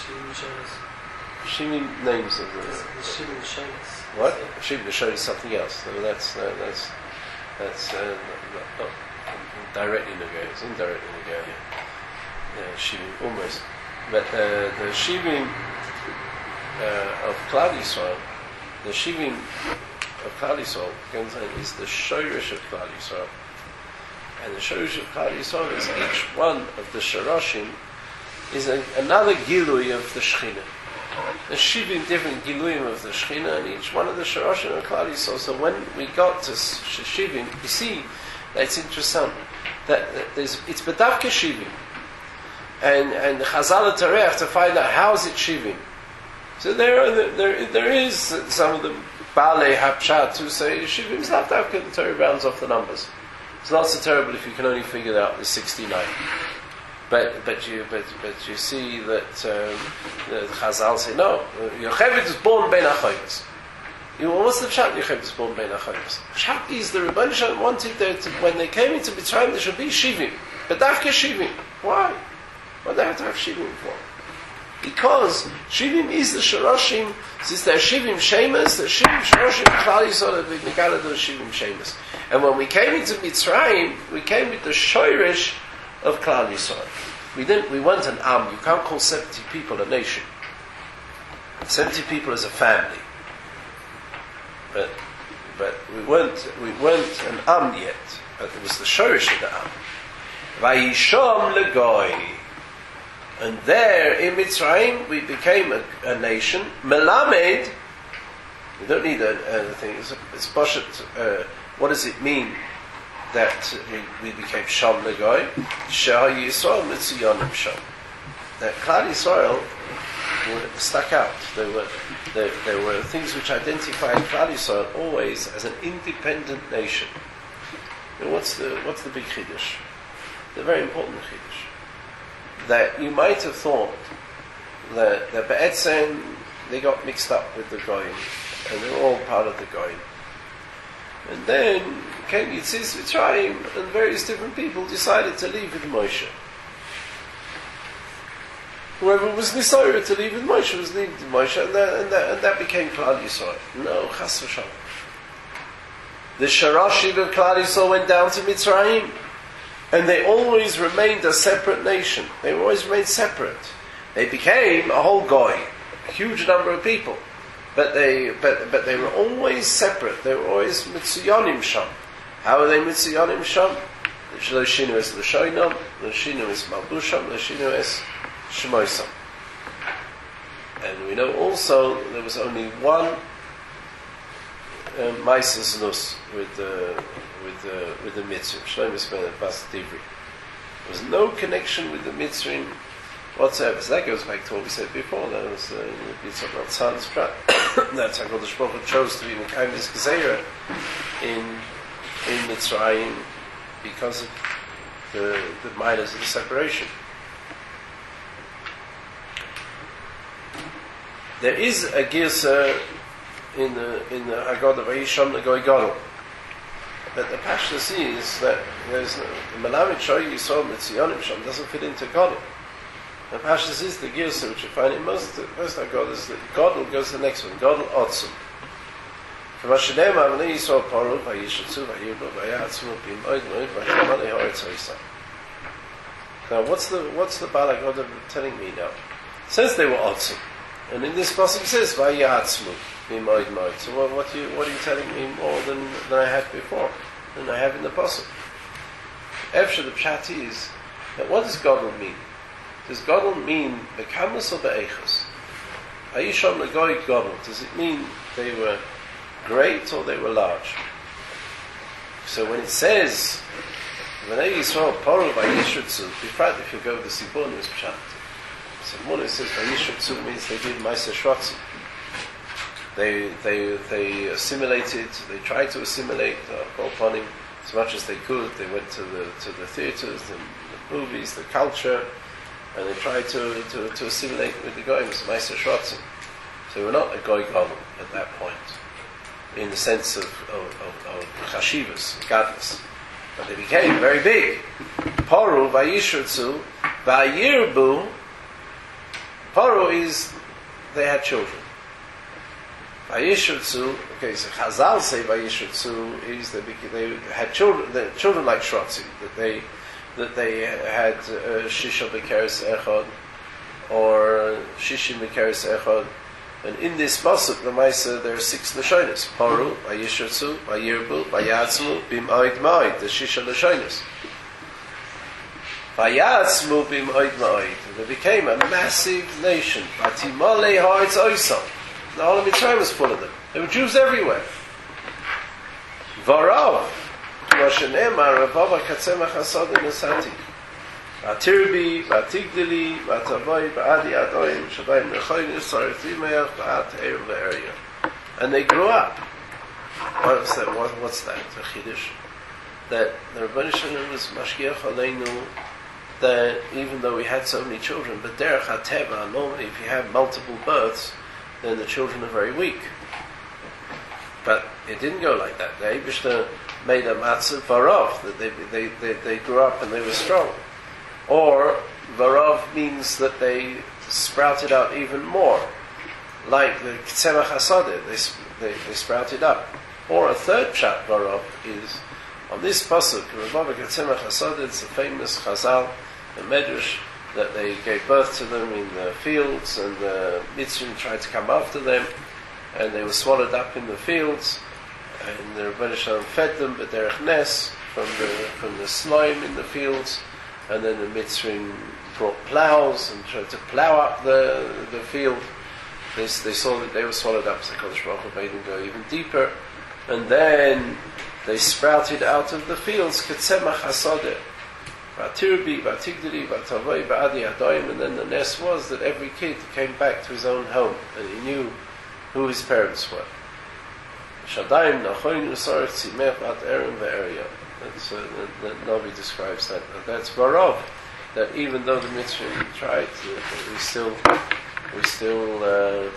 Shivim names of the Shivim Shemus. What? Shivim Shemus is something else. No, that's uh, that's that's uh, not, not directly Nagaya. It's indirectly Nagaya. Yeah, Shivim almost. But uh, the Shivim uh, of Klal Yisrael, the Shivim of Klal Yisrael, is the Shoresh of Klal Yisrael, and the Shoresh of Klal Yisrael is each one of the Shoroshim is a, another Gilui of the Shechina. There's shivim different giluyim of the Shechina, and each one of the Shoroshim and Klal Yisrael. So when we got to shivim, you see that it's interesting that, that there's it's bedavke shivim, and and Chazal Tareach to find out how is it shivim. So there are there there is some of the Balei Hapshat who say shivim is not that the Torah rounds off the numbers. It's not so terrible if you can only figure out the sixty-nine. But but you but but you see that um, the Chazal say no. Yocheved is born ben achayos. You what's the pshat? Yocheved is born ben achayos. Pshat is the Rebbeinu Shalom wanted that when they came into Mitzrayim there should be shivim, but dafke shivim. Why? What do they have to have shivim for? Because shivim is the shoroshim. Since they're shivim shemus, the shivim shoroshim Klal Yisrael have been negala those shivim shemus. And when we came into Mitzrayim, we came with the shoresh of Klal Yisrael. We didn't. We weren't an am. You can't call seventy people a nation. Seventy people is a family. But but we weren't. We weren't an am yet. But it was the shorish of the am. Vayisham legoy. And there in Mitzrayim we became a, a nation. Melamed. We don't need a, a thing. It's, it's poshet. Uh, what does it mean? That we, we became Sham Legoy, Shah Yisrael Mitziyonim Sham. That Klal Yisrael were stuck out. There were there, there were things which identified Klal Yisrael always as an independent nation. And what's the what's the big chiddush? The very important chiddush. That you might have thought that that Be'etzem they got mixed up with the Goyim, and they were all part of the Goyim. And then came Yitzis Mitzrayim, and various different people decided to leave with Moshe. Whoever was Nisaira to leave with Moshe was leaving with Moshe, and that, and that, and that became Klal Yisrael. No, Chas v'Shalom. The Shoroshim of Klal Yisrael went down to Mitzrayim, and they always remained a separate nation. They always remained separate. They became a whole goy. huge number of people, but they but but they were always separate. They were always mitziyonim sham. How are they mitziyonim sham? Lo shinu es l'shoinam, lo shinu es malbusham, lo shinu es shmoisam. And we know also there was only one Maises Nus with the with the with the Mitzrim. Shlomo ben Bas Divri. There was no connection with the Mitzrim whatsoever. So that goes back to what we said before. That was uh, Yitzhak Ratzan's prat. That's how God the Baruch Hu chose to be Mekayim this Gezerah in in Mitzrayim because of the the minors of the separation. There is a Girsa in the in the Haggadah Vayisham the Goy Gadol. But the Pashtus is that there's no, the Melamed Shoy Yisrael Mitziyonim Sham doesn't fit into Gadol. The Pashtus is the Girsa which you find in most most Haggadahs that Gadol goes to the next one, Gadol Otzum. From Hashem Avnei Yisrael Paru Vayishatzu Vayirbu Vayatzmu B'Moed Moed Vayamale Haaretz Hoysam. Now what's the what's the Baal Haggadah telling me now? It says they were Otzum. And in this passage it says, "Vayatzmu b'moed moed." So what, what, you, what are you telling me more than, than I had before, than I have in the passage? After the pshat is that what does Gadol mean? Does Gadol mean bekamus or be'echos? Ayisham legoy Gadol. Does it mean they were great or they were large? So when it says, "V'nei Yisrael paru vayishrutzu," befrat if you go to the Sibonus pshat. So one it says Vayishrutzu means they did Ma'aser Shratzim. They they they assimilated. They tried to assimilate uh, upon him as much as they could. They went to the to the theaters, the, the movies, the culture, and they tried to to, to assimilate with the goyim. It was Ma'aser Shratzim. So they were not a goy gadol at that point, in the sense of of, of, of chashivas, gadlus. But they became very big. Paru Vayishrutzu Vayirbu. Paro is they had children. Vayishrutzu, okay, so Chazal say Vayishrutzu is they they had children, the children like Shrotzim, that they that they had uh, Shisha Bekeres Echad or Shishim Bekeres Echad, and in this pasuk the Maisa there are six Lashonis: Paro, Vayishrutzu, Vayirbu, Vayatzmu, B'Moed Moed, the Shisha Lashonis. Vayatzmu b'Moed Moed. They became a massive nation. Vatimale Haaretz Hoysam. The whole of Mitzrayim was full of them. There were Jews everywhere. Varav. Mashenema Ravava Katzemach Hasadim Nesati. Vatirbi, Vatigdili, Vatavoy, Va'adi Adoim, Shabayim Rechoyim, Saratimeach, Va'at Eir Ve'eria. And they grew up. What's that? What, what's that? The Chiddush. That the Rebbeinu Shalom was Mashgiach Aleinu, that even though we had so many children, but derech hateva, normally if you have multiple births, then the children are very weak. But it didn't go like that. The Eibishter made a matzah varav, that they, they, they, they grew up and they were strong. Or varav means that they sprouted out even more, like the Tzemach Hasadeh, they, they, they sprouted up. Or a third pshat varav is on this pasuk, Ravava Katzemach Hasadeh, it's a famous Chazal, a medrash, that they gave birth to them in the fields, and the Mitzrim tried to come after them, and they were swallowed up in the fields, and the Rebbeinu Shalom fed them, but derech nes, from the from the slime in the fields, and then the Mitzrim brought plows and tried to plow up the the field. They, they saw that they were swallowed up, so Kodesh Baruch Hu made them go even deeper, and then they sprouted out of the fields, Ketzemach Hasadeh. Vatirbi, Vatigdili, Vatavoy, Va'adi Adoim, and then the nest was that every kid came back to his own home, and he knew who his parents were. Shadaim, Nachoin, Usar, Tzimech, Vat Aaron, Ve'eria. That's, uh, the, the Navi describes that. And that's Varav, that even though the Mitzrim tried, uh, we still, we still uh,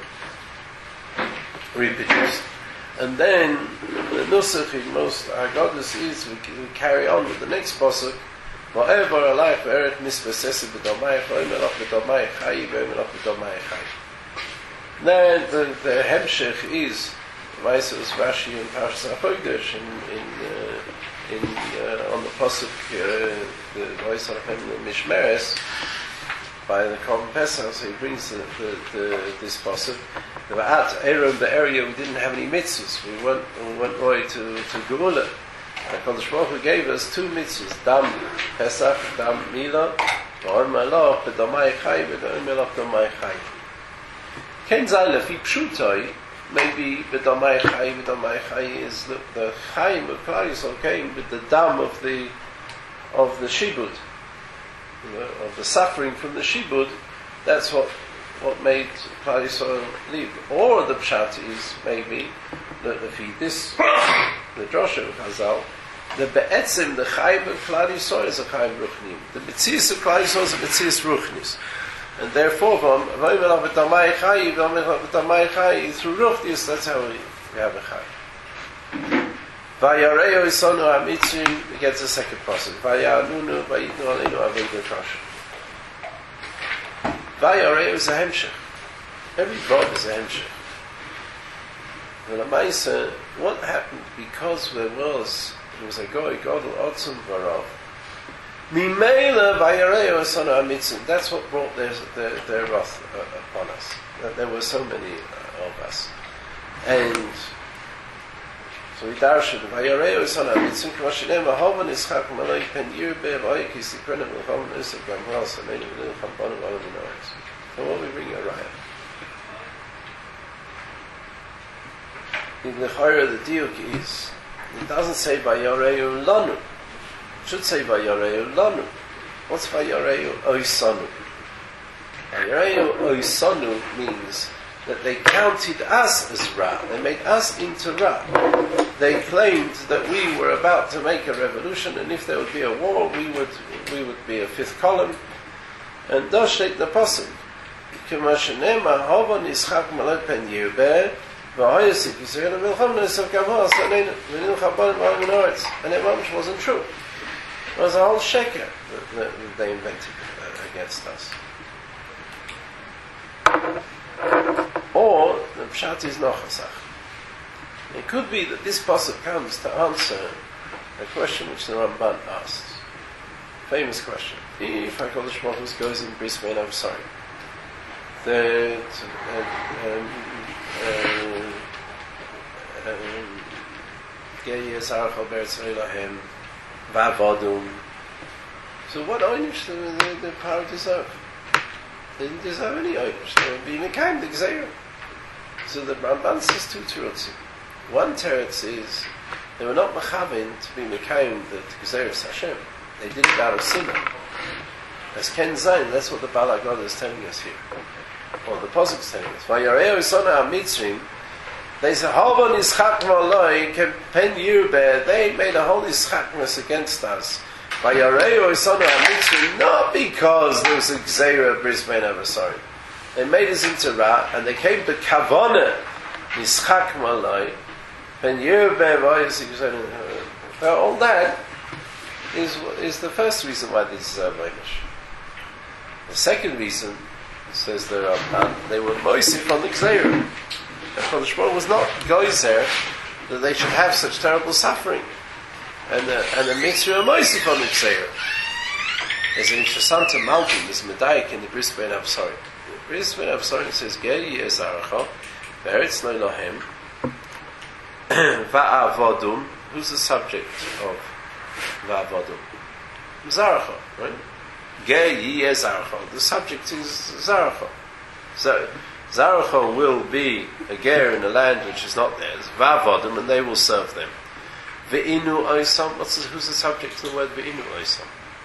reproduced. And then, the Nusach in most Haggadahs is, we, we carry on with the next pasuk, Va'evar alayich ve'eret misvesesi b'domayich v'oimelach b'domayich chayi v'oimelach b'domayich chayi. Then the, the Hemshech is, Vaisa was Rashi in Parshas HaChodesh, in, in, uh, in, uh, on the pasuk, uh, the Vaisa HaChem Mishmeres, by the Korban Pesach, so he brings the, the, the, this pasuk. They were at Aaron, the area we didn't have any mitzvahs. We went, we went right to, to Geula. The Kodesh Baruch Hu gave us two mitzvahs, Dam Pesach, Dam Milah, V'or Malach, B'damai Chai, B'damai Melach, B'damai Chai. Ken Zayla, Fi Pshutoi, maybe B'damai Chai, B'damai Chai is the, the Chaim of Klal Yisrael came with the Dam of the, of the Shibud. You know, of the suffering from the shibud, that's what what made Klal Yisrael leave. Or the pshat is maybe that if he this the drosha of Chazal, the be'etzim the chayim of Klal Yisrael is a chayim ruchnim. The metzias of Klal Yisrael is a metzias ruchnis, and therefore from v'omer v'tamai chayim v'omer v'tamai chayim through ruchnis, that's how we, we have a chayim. Vayareo isonu ha'mitzrim, gets the second process. Vayanunu vayitnu aleinu aveidah trasha. Vayareo is a hemshech. Every God is a hemshech. And the Maisa, what happened because there was, there was a goy, Godel Otzum Varav. Mimela vayareo isonu ha'mitzrim. That's what brought their, their, their wrath uh, upon us. That there were so many uh, of us. And so we darshan, vayareo isonu ha'mitzrim, k'ma shenema hovan ischak malay pen yirbe v'ayik yisikrena v'chovan isak gamral sameinu v'nilcham banu v'alam v'noretz. So what we bring a raya. In the Chayra, the diuk is, it doesn't say vayareo lanu. It should say vayareo lanu. What's vayareo oisanu? Vayareo oisanu means that they counted us as Ra. They made us into Ra. They claimed that we were about to make a revolution, and if there would be a war, we would we would be a fifth column. And Doshek the pasuk, K'mashenema Hovan Ischak Malak Pen Yirbe V'Hayasik Yisrael V'Milcham Nesav Gavos V'Nilcham Banim V'Alim V'Noretz. And it much wasn't true. It was a whole sheker that, that they invented uh, against us. Or the pshat is nochasach. It could be that this pasuk comes to answer a question which the Ramban asked. Famous question. If HaKadosh Baruch Hu goes in Bris Bein, I'm sorry. That Gei Yisarachal Beretz Eilahem Va'avodum. So what oynish the, the, the power deserve? They didn't deserve any oynish. They were being a kind of Gzeira. So the Ramban says two terutzim. One teretz is they were not machavin to be mekayim the Gzeirus Hashem. They did it out of sinner. As Ken Zayin, that's what the Baal HaGodah is telling us here. Or the Pasuk is telling us. Vayareo isonu ha'mitzrim. They said, Havon ischak maloi pen yirbe. They made a whole ischakness against us. Vayareo isonu ha'mitzrim. Not because there was a Gzeira Bris Bein Avasari. They made us into Ra, and they came to Kavona, Yischak Malai, and Yerbe Vayasik. Now, all that is is the first reason why they deserve Einish. The second reason, says the Ramban, they were moisif on the Gzeira. The Kodesh Baruch was not goyzer that they should have such terrible suffering, and the and the mitzvah moisif on the Gzeira. There's an interesting malbim, there's medayik in the Bris Bein Avasari. Bris Bein Avasari says, Gei Yezaracha, Beretz Lo Elohem, Va'avodum. Who's the subject of Va'avodum? Zaracha, right? Gei Yezaracha. The subject is Zaracha. So, Zaracha will be a ger in a land which is not theirs, Va'avodum, and they will serve them. Ve'inu Oisam. What's the, who's the subject to the word Ve'inu Oisam?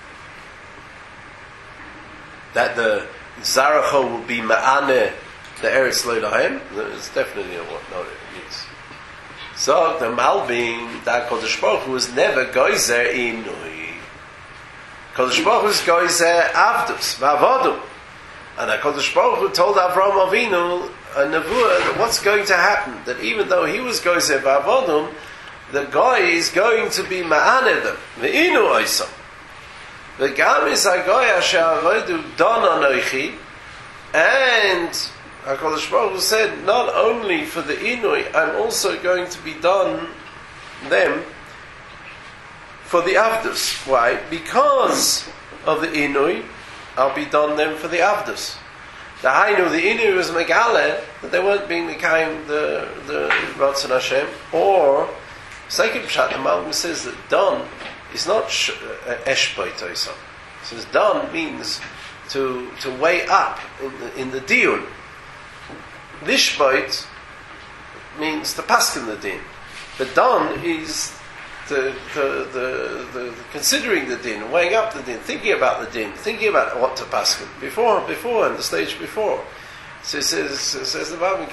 That the Zaracha will be ma'aneh the Eretz Lo Lahem. It's definitely not what no, it means. So the Malbim that Kodesh Baruch Hu was never goyzer inui. Kodesh Baruch Hu is goyzer avdus v'avodum, and that Kodesh Baruch Hu told Avraham Avinu a nevuah that what's going to happen, that even though he was goyzer v'avodum, the guy is going to be ma'aneh them ve'inu oisam. The gam is agoy asher avodu don anoichi, and HaKadosh Baruch Hu said, not only for the inui, I'm also going to be done them for the avdus. Why? Because of the inui, I'll be done then for the Avdus. The Hainu, the Inu was Megale, that they weren't being Mekayim the the Ratzon Hashem, or second Pshat, the Malbim says that done is not Eshboi Toisa. It says done means to to weigh up in the, in the Diyun. Lishboi means to paskin the din. But done is the the, the the the considering the din, weighing up the din, thinking about the din, thinking about what to paskin before before and the stage before. So it says it says the Bible,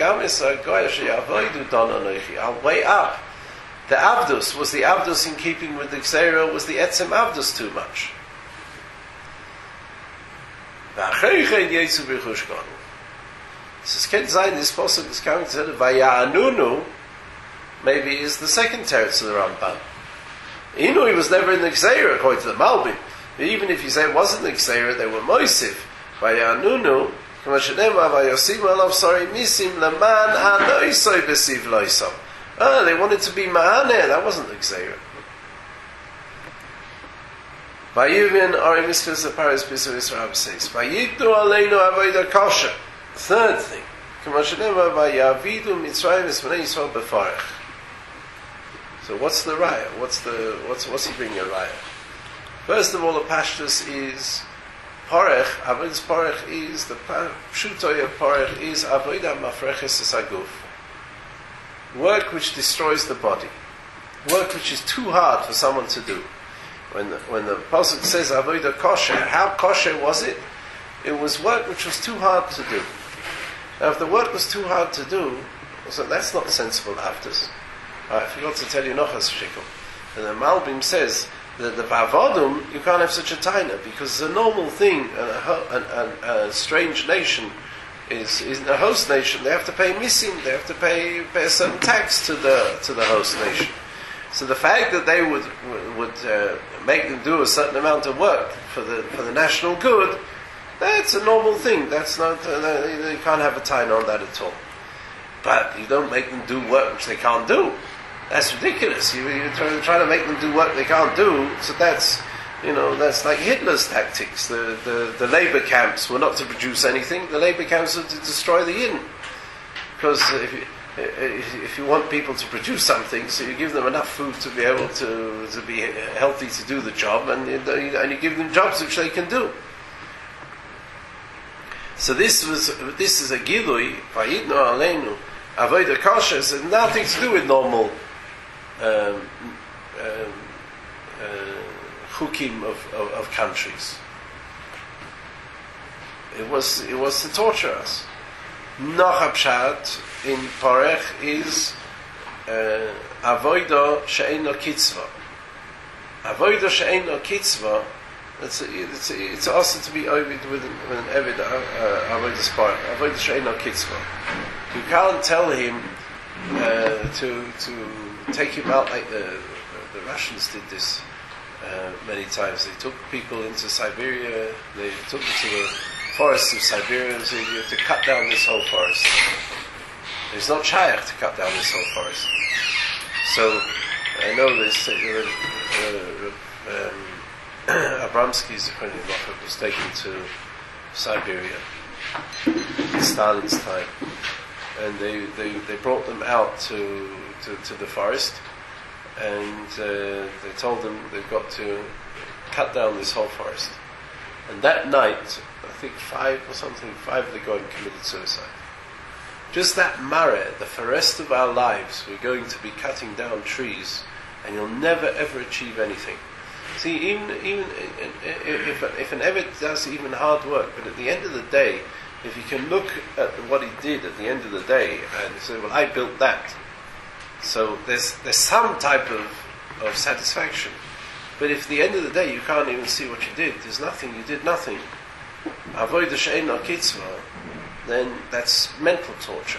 I'll weigh up. The Avdus, was the Avdus in keeping with the Gzeira, was the Etzem Avdus too much? Says Ken Zayin, this pasuk is coming to the Vaya'anunu, maybe is the second teretz of the Ramban. Inu, he was never in the Gzeira, according to the Malbim. Even if you say it wasn't the Gzeira, they were Moisif. Vaya'anunu, Kamashanema, Vayosim, Alav, sorry, Misim, Laman, Anoisoi, Besiv, Loisam. Oh, they wanted to be Ma'aneh, that wasn't the Gzeira. Vayivin, Ari Miskos, the Paris, Bisov, Israel, says, Vayidnu Aleinu, Avodah Kosher. Third thing, so what's the raya? What's the what's what's he bringing a raya? First of all, the pashtus is porech. Avodas porech is the pshutoy of porech is avodah mafreches esaguf. Work which destroys the body, work which is too hard for someone to do. When the, when the pasuk says avodah kosher, how kosher was it? It was work which was too hard to do. Now, if the work was too hard to do, so that's not sensible avdus. I forgot to tell you Nochas Shikul. And the Malbim says that the Vavodum, you can't have such a taina, because it's a normal thing, and a, and, and a strange nation is, is a host nation. They have to pay misim, they have to pay, pay a certain tax to the to the host nation. So the fact that they would would uh, make them do a certain amount of work for the for the national good, that's a normal thing. That's not uh, you can't have a taina on that at all. But you don't make them do work which they can't do. That's ridiculous. You, you're trying, trying to make them do work they can't do. So that's, you know, that's like Hitler's tactics. The, the, the labor camps were not to produce anything. The labor camps were to destroy the Yidden. Because if you, if you want people to produce something, so you give them enough food to be able to to be healthy to do the job, and you, and you give them jobs which they can do. So this was this is a gilui vayidnu aleinu avodah kosher. It has nothing to do with normal um, um, uh, chukim of, of, of countries. It was it was to torture us. Nachapshat in Porech is avodah she'eino kitzva. Avodah she'eino kitzva. It's it's it's also to be ovid with an, with an evid avodas porech. Avodah she'eino kitzva. You can't tell him uh, to to take him out like the the Russians did this uh, many times. They took people into Siberia. They took them to the forests of Siberia and said, you have to cut down this whole forest. It's not shaykh to cut down this whole forest. So I know this. Uh, uh, um, Abramsky's was taken to Siberia in Stalin's time, and they, they, they brought them out to, to, to the forest, and uh, they told them they've got to cut down this whole forest. And that night, I think five or something, five of the Goyim committed suicide. Just that mare, that for the rest of our lives we're going to be cutting down trees, and you'll never ever achieve anything. See, even even if if an Eved does even hard work, but at the end of the day, if you can look at what he did at the end of the day and say, "Well, I built that," so there's there's some type of of satisfaction. But if at the end of the day you can't even see what you did, there's nothing, you did nothing, avodah she'eino kitzva, then that's mental torture.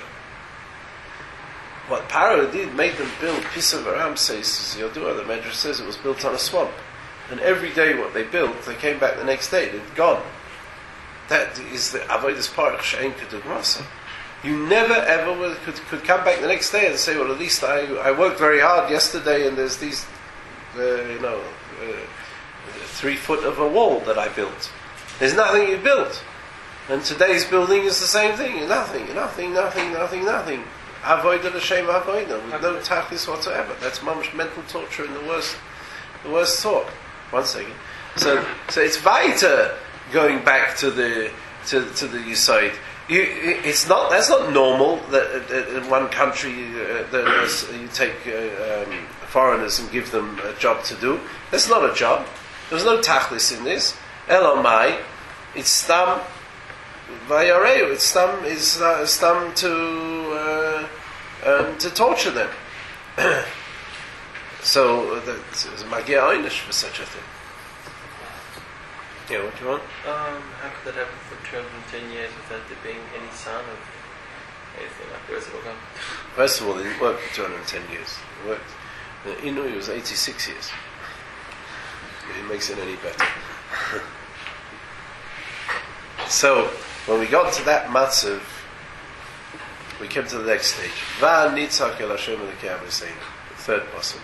What Paro did made them build Pisav Aram, says Yodua, the Medrash says it was built on a swamp. And every day what they built, they came back the next day, they'd gone. That is the Avodas Porech She'ein Kedugmasa. You never ever could, could come back the next day and say, well, at least I, I worked very hard yesterday and there's these, uh, you know, uh, three foot of a wall that I built. There's nothing you built. And today's building is the same thing. Nothing, nothing, nothing, nothing, nothing. Avoida l'shem avoida, with no tachlis whatsoever. That's mamish mental torture in the worst, the worst talk. One second. So, so it's weiter going back to the to to the Yesod. You, it's not. That's not normal that, that in one country uh, that you take uh, um, foreigners and give them a job to do. That's not a job. There's no tachlis in this. Elamai, it's stam vayareu. It's stam is uh, stam to uh, um, to torture them. So there's a magia einish for such a thing. Yeah, what do you want? Um, how could that happen for two hundred ten years without there being any sign of anything like the rest of it? First of all, it worked for two hundred ten years. It worked. Uh, Inui was eighty-six years. It makes it any better. So, when we got to that matzav, we came to the next stage. Va nitzak el Hashem elokei Avosseinu. The third pasuk.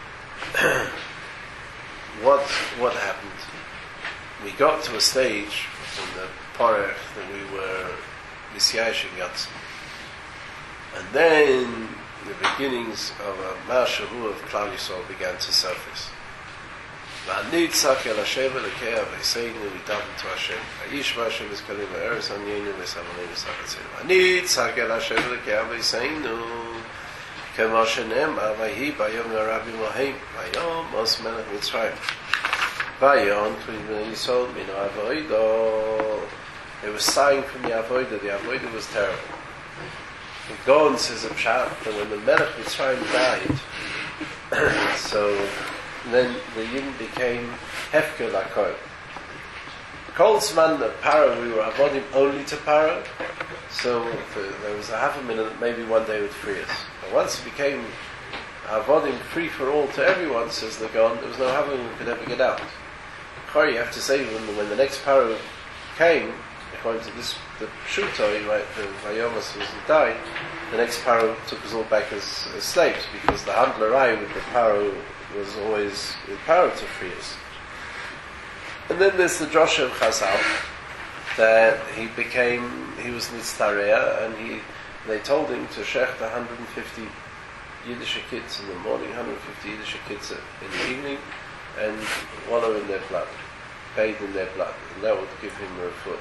What what happened? We got to a stage in the parach that we were misyashing Yatzim. And then the beginnings of a Ma'ashahu of Klal Yisrael began to surface. V'anitzak el Hashem elokei Avosseinu, we davened to Hashem. V'yishma Hashem eskalim v'eretz anienu v'samalei v'sachatzenu. V'anitzak el Hashem elokei Avosseinu, kemo shenemar v'hi bayom l'Rabbi Mohem, vayom os melech Mitzrayim. Vayon Bnei Yisrael min avodah. They were sighing from the avodah. The avodah was terrible. The Gaon says a pshat that when the Melech Mitzrayim died, so then the Yidden became hefker lakol. Kol zman that Paro, we were avodim only to Paro, so for, there was a half a minute that maybe one day would free us. But once it became avodim free for all to everyone, says the Gaon, there was no having who could ever get out. You have to say when, when the next Paro came, according to this, the Pshuto, right, the Vayomas was died, the next Paro took us all back as, as slaves, because the Handlerai with the Paro was always with Paro to free us. And then there's the Drosha of Chazal, that he became, he was Nitztareya, and he, they told him to shecht one hundred fifty Yiddish kids in the morning, one hundred fifty Yiddish kids in the evening, and wallow in their blood, bathe in their blood, and that would give him a foot.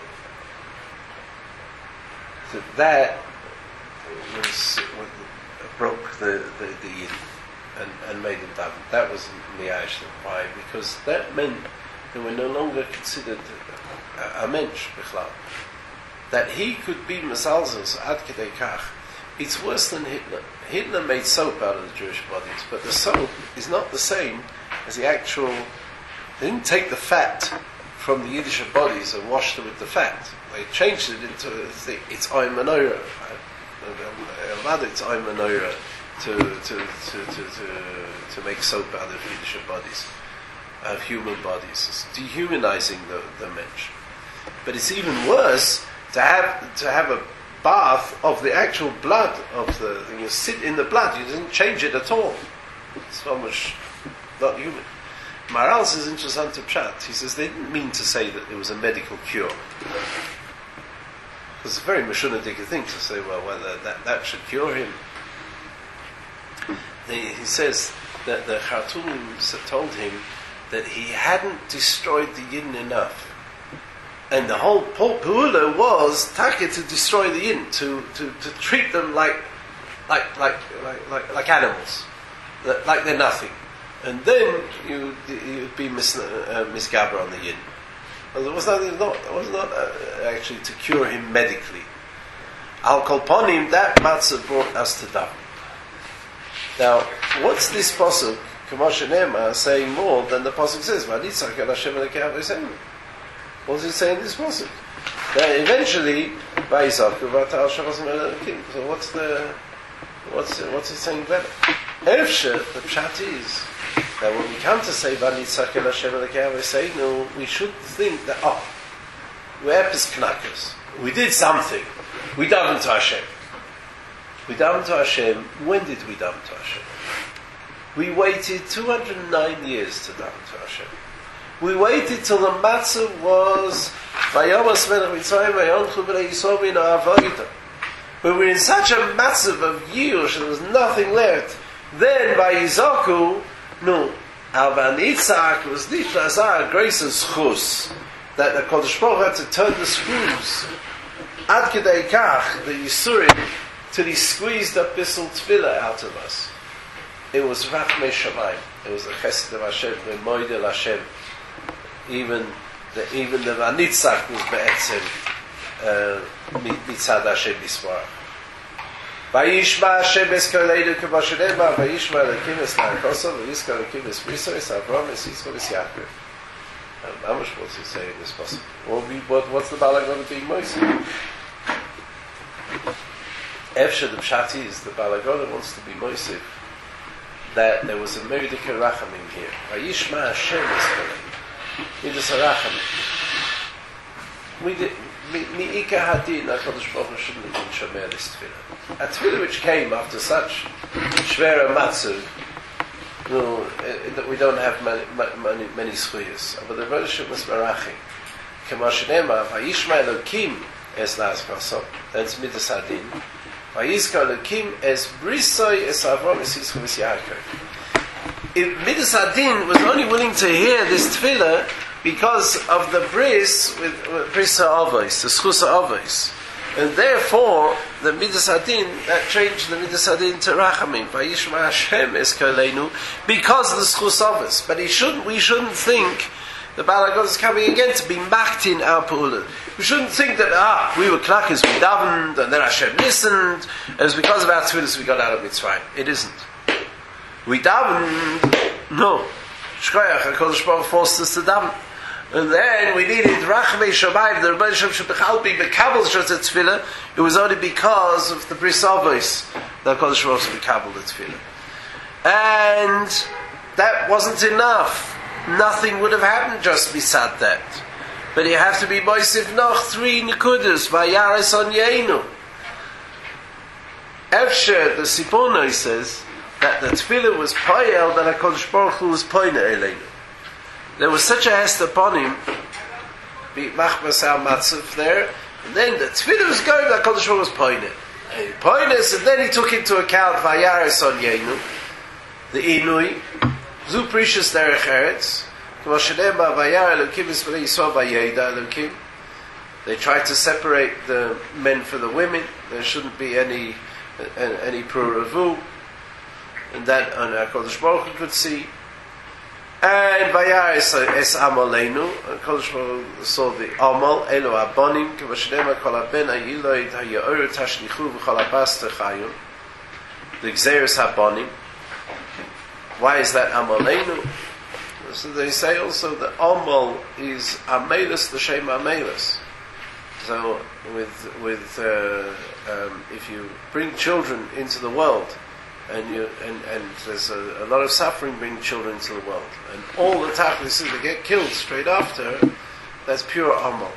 So that was what broke the the, the Yid and, and made him daven. That was Miyash. Why? Because that meant they were no longer considered a, a mensch b'chlal. That he could be Masalzos ad kedei kach. It's worse than Hitler. Hitler made soap out of the Jewish bodies, but the soap is not the same as the actual. They didn't take the fat from the Yiddish bodies and wash it with the fat. They changed it into it's Oy Menorah. It's Oy Menorah to to to to to to make soap out of Yiddish bodies, of human bodies. It's dehumanizing the the mensch. But it's even worse to have to have a bath of the actual blood of the. You sit in the blood. You didn't change it at all. It's so much not human. Maral says interesting to pshat. He says they didn't mean to say that it was a medical cure. It's a very Meshunadik thing to say, well, whether that, that should cure him. The, he says that the Khartoum told him that he hadn't destroyed the Yidden enough. And the whole Pu'ula was taka to destroy the Yidden, to, to, to treat them like like like like like, like animals, like they're nothing. And then you you'd be mis, uh, misgabber on the Yidden. Well, it was not, it was not, it was not uh, actually to cure him medically. Al Kolponim, that matzah brought us to daven. Now, what's this pasuk, K'moshe Ne'emar, saying more than the pasuk says? V'anitzak el Hashem elokei Avosseinu. What does it say in this pasuk? That eventually, Vayizaku v'atal shavazim elokim. So what's the, what's what's it saying better? Efshe, the pshat is that when we come to say V'anitzak el Hashem elokei Avosseinu, we should think that oh, we're epis knackers. We did something. We davened to Hashem. We davened to Hashem. When did we daven to Hashem? We waited two hundred nine years to daven to Hashem. We waited till the matzah was Vayomas Melech Mitzrayim Vayonchu B'nei Yisrael Min Ha'avodah. When we were in such a massive of years and there was nothing left, then Vayizaku, no, Avan Yitzhak was Niflazar, grace and schus, that the Kodesh Baruch had to turn the screws, Ad Kedei Kach, the Yisurim, till he squeezed a bissel tefillah out of us. It was Rachmei Shamayim. It was the Chesed of Hashem, the Moedel Hashem. Even the even the Vanitzach was be'etzim mitzad Hashem Yisparach. Vayishma Hashem es koleinu k'vashenema, Vayishma Elokim es la'akoso, Vayishma Elokim es Briso, es Avram, es Yitzchak, es Yaakov. How much more to say in this passage? What, what, what's the Balak going to be Moshe? Efshed of Shati is the Balagona wants to be Moshe, that there was a Meridika Rachamim here. Vayishma Hashem es koleinu. Midas HaRachamim. We did. Mi'ika Hadin, HaKadosh Baruch Hu shouldn't have been shomer this tefillah. A tefillah which came after such shvera matzav, no, that we don't have many many, many schuyas. But the Rebbe was marachim. K'ma shenema, Vayishma Elokim es la'azkaso. That's Midas Hadin. Vayizka Elokim es Brisoi es Avram es Yitzchak es Yaakov. If Midas Hadin was only willing to hear this tefillah because of the bris with, with bris ha'avos, the schus ha'avos, and therefore the Midas Hadin that changed the Midas Hadin to Rachamim. Vayishma Hashem es koleinu, because of the schus ha'avos. But he shouldn't. We shouldn't think the Balagod is coming again to be maktin our pu'ulah. We shouldn't think that ah we were klakas, we davened, and then Hashem listened, and it was because of our tefillahs we got out of Mitzrayim. It isn't. We davened, no. Shkoyach, HaKadosh Baruch Hu forced us to daven. And then we needed Rachmei Shamayim, the Rebbe Shem Shebechalpi, Bekabel Shot Tefillah. It was only because of the Bris Avos that HaKadosh Baruch Hu Bekabel the Tefillah. And that wasn't enough. Nothing would have happened just beside that. But you have to be Moisif noch three Nekudas, Vayaris on Yeinu. Efsher, the Siponoi says, that the tefillah was poyel, that HaKadosh Baruch Hu was poyne eleinu. There was such a hest upon him, be machmas al matzav there, and then the tefillah was going, that HaKadosh Baruch Hu was poyne. And he poyne, and then he took into account vayaris on yeinu, the inui, zu precious derech eretz, k'ma shenema vayar elokim es b'nei Yisrael vayeda elokim. They tried to separate the men from the women. There shouldn't be any any puravu. And that on HaKadosh Baruch Hu could see. And Vayar es Amaleinu, HaKadosh Baruch Hu saw the Amal, Elo Abonim, K'vashenema kol haben ha'yiloid ha'ya'oru tashlichu v'chol habas techayim. The Gzeres Habonim. Why is that Amaleinu? So they say also that Amal is Amelus, the Shem Amelus. So with, with uh, um, if you bring children into the world, And you and, and there's a, a lot of suffering bringing children into the world, and all the tachlis they get killed straight after. That's pure amal.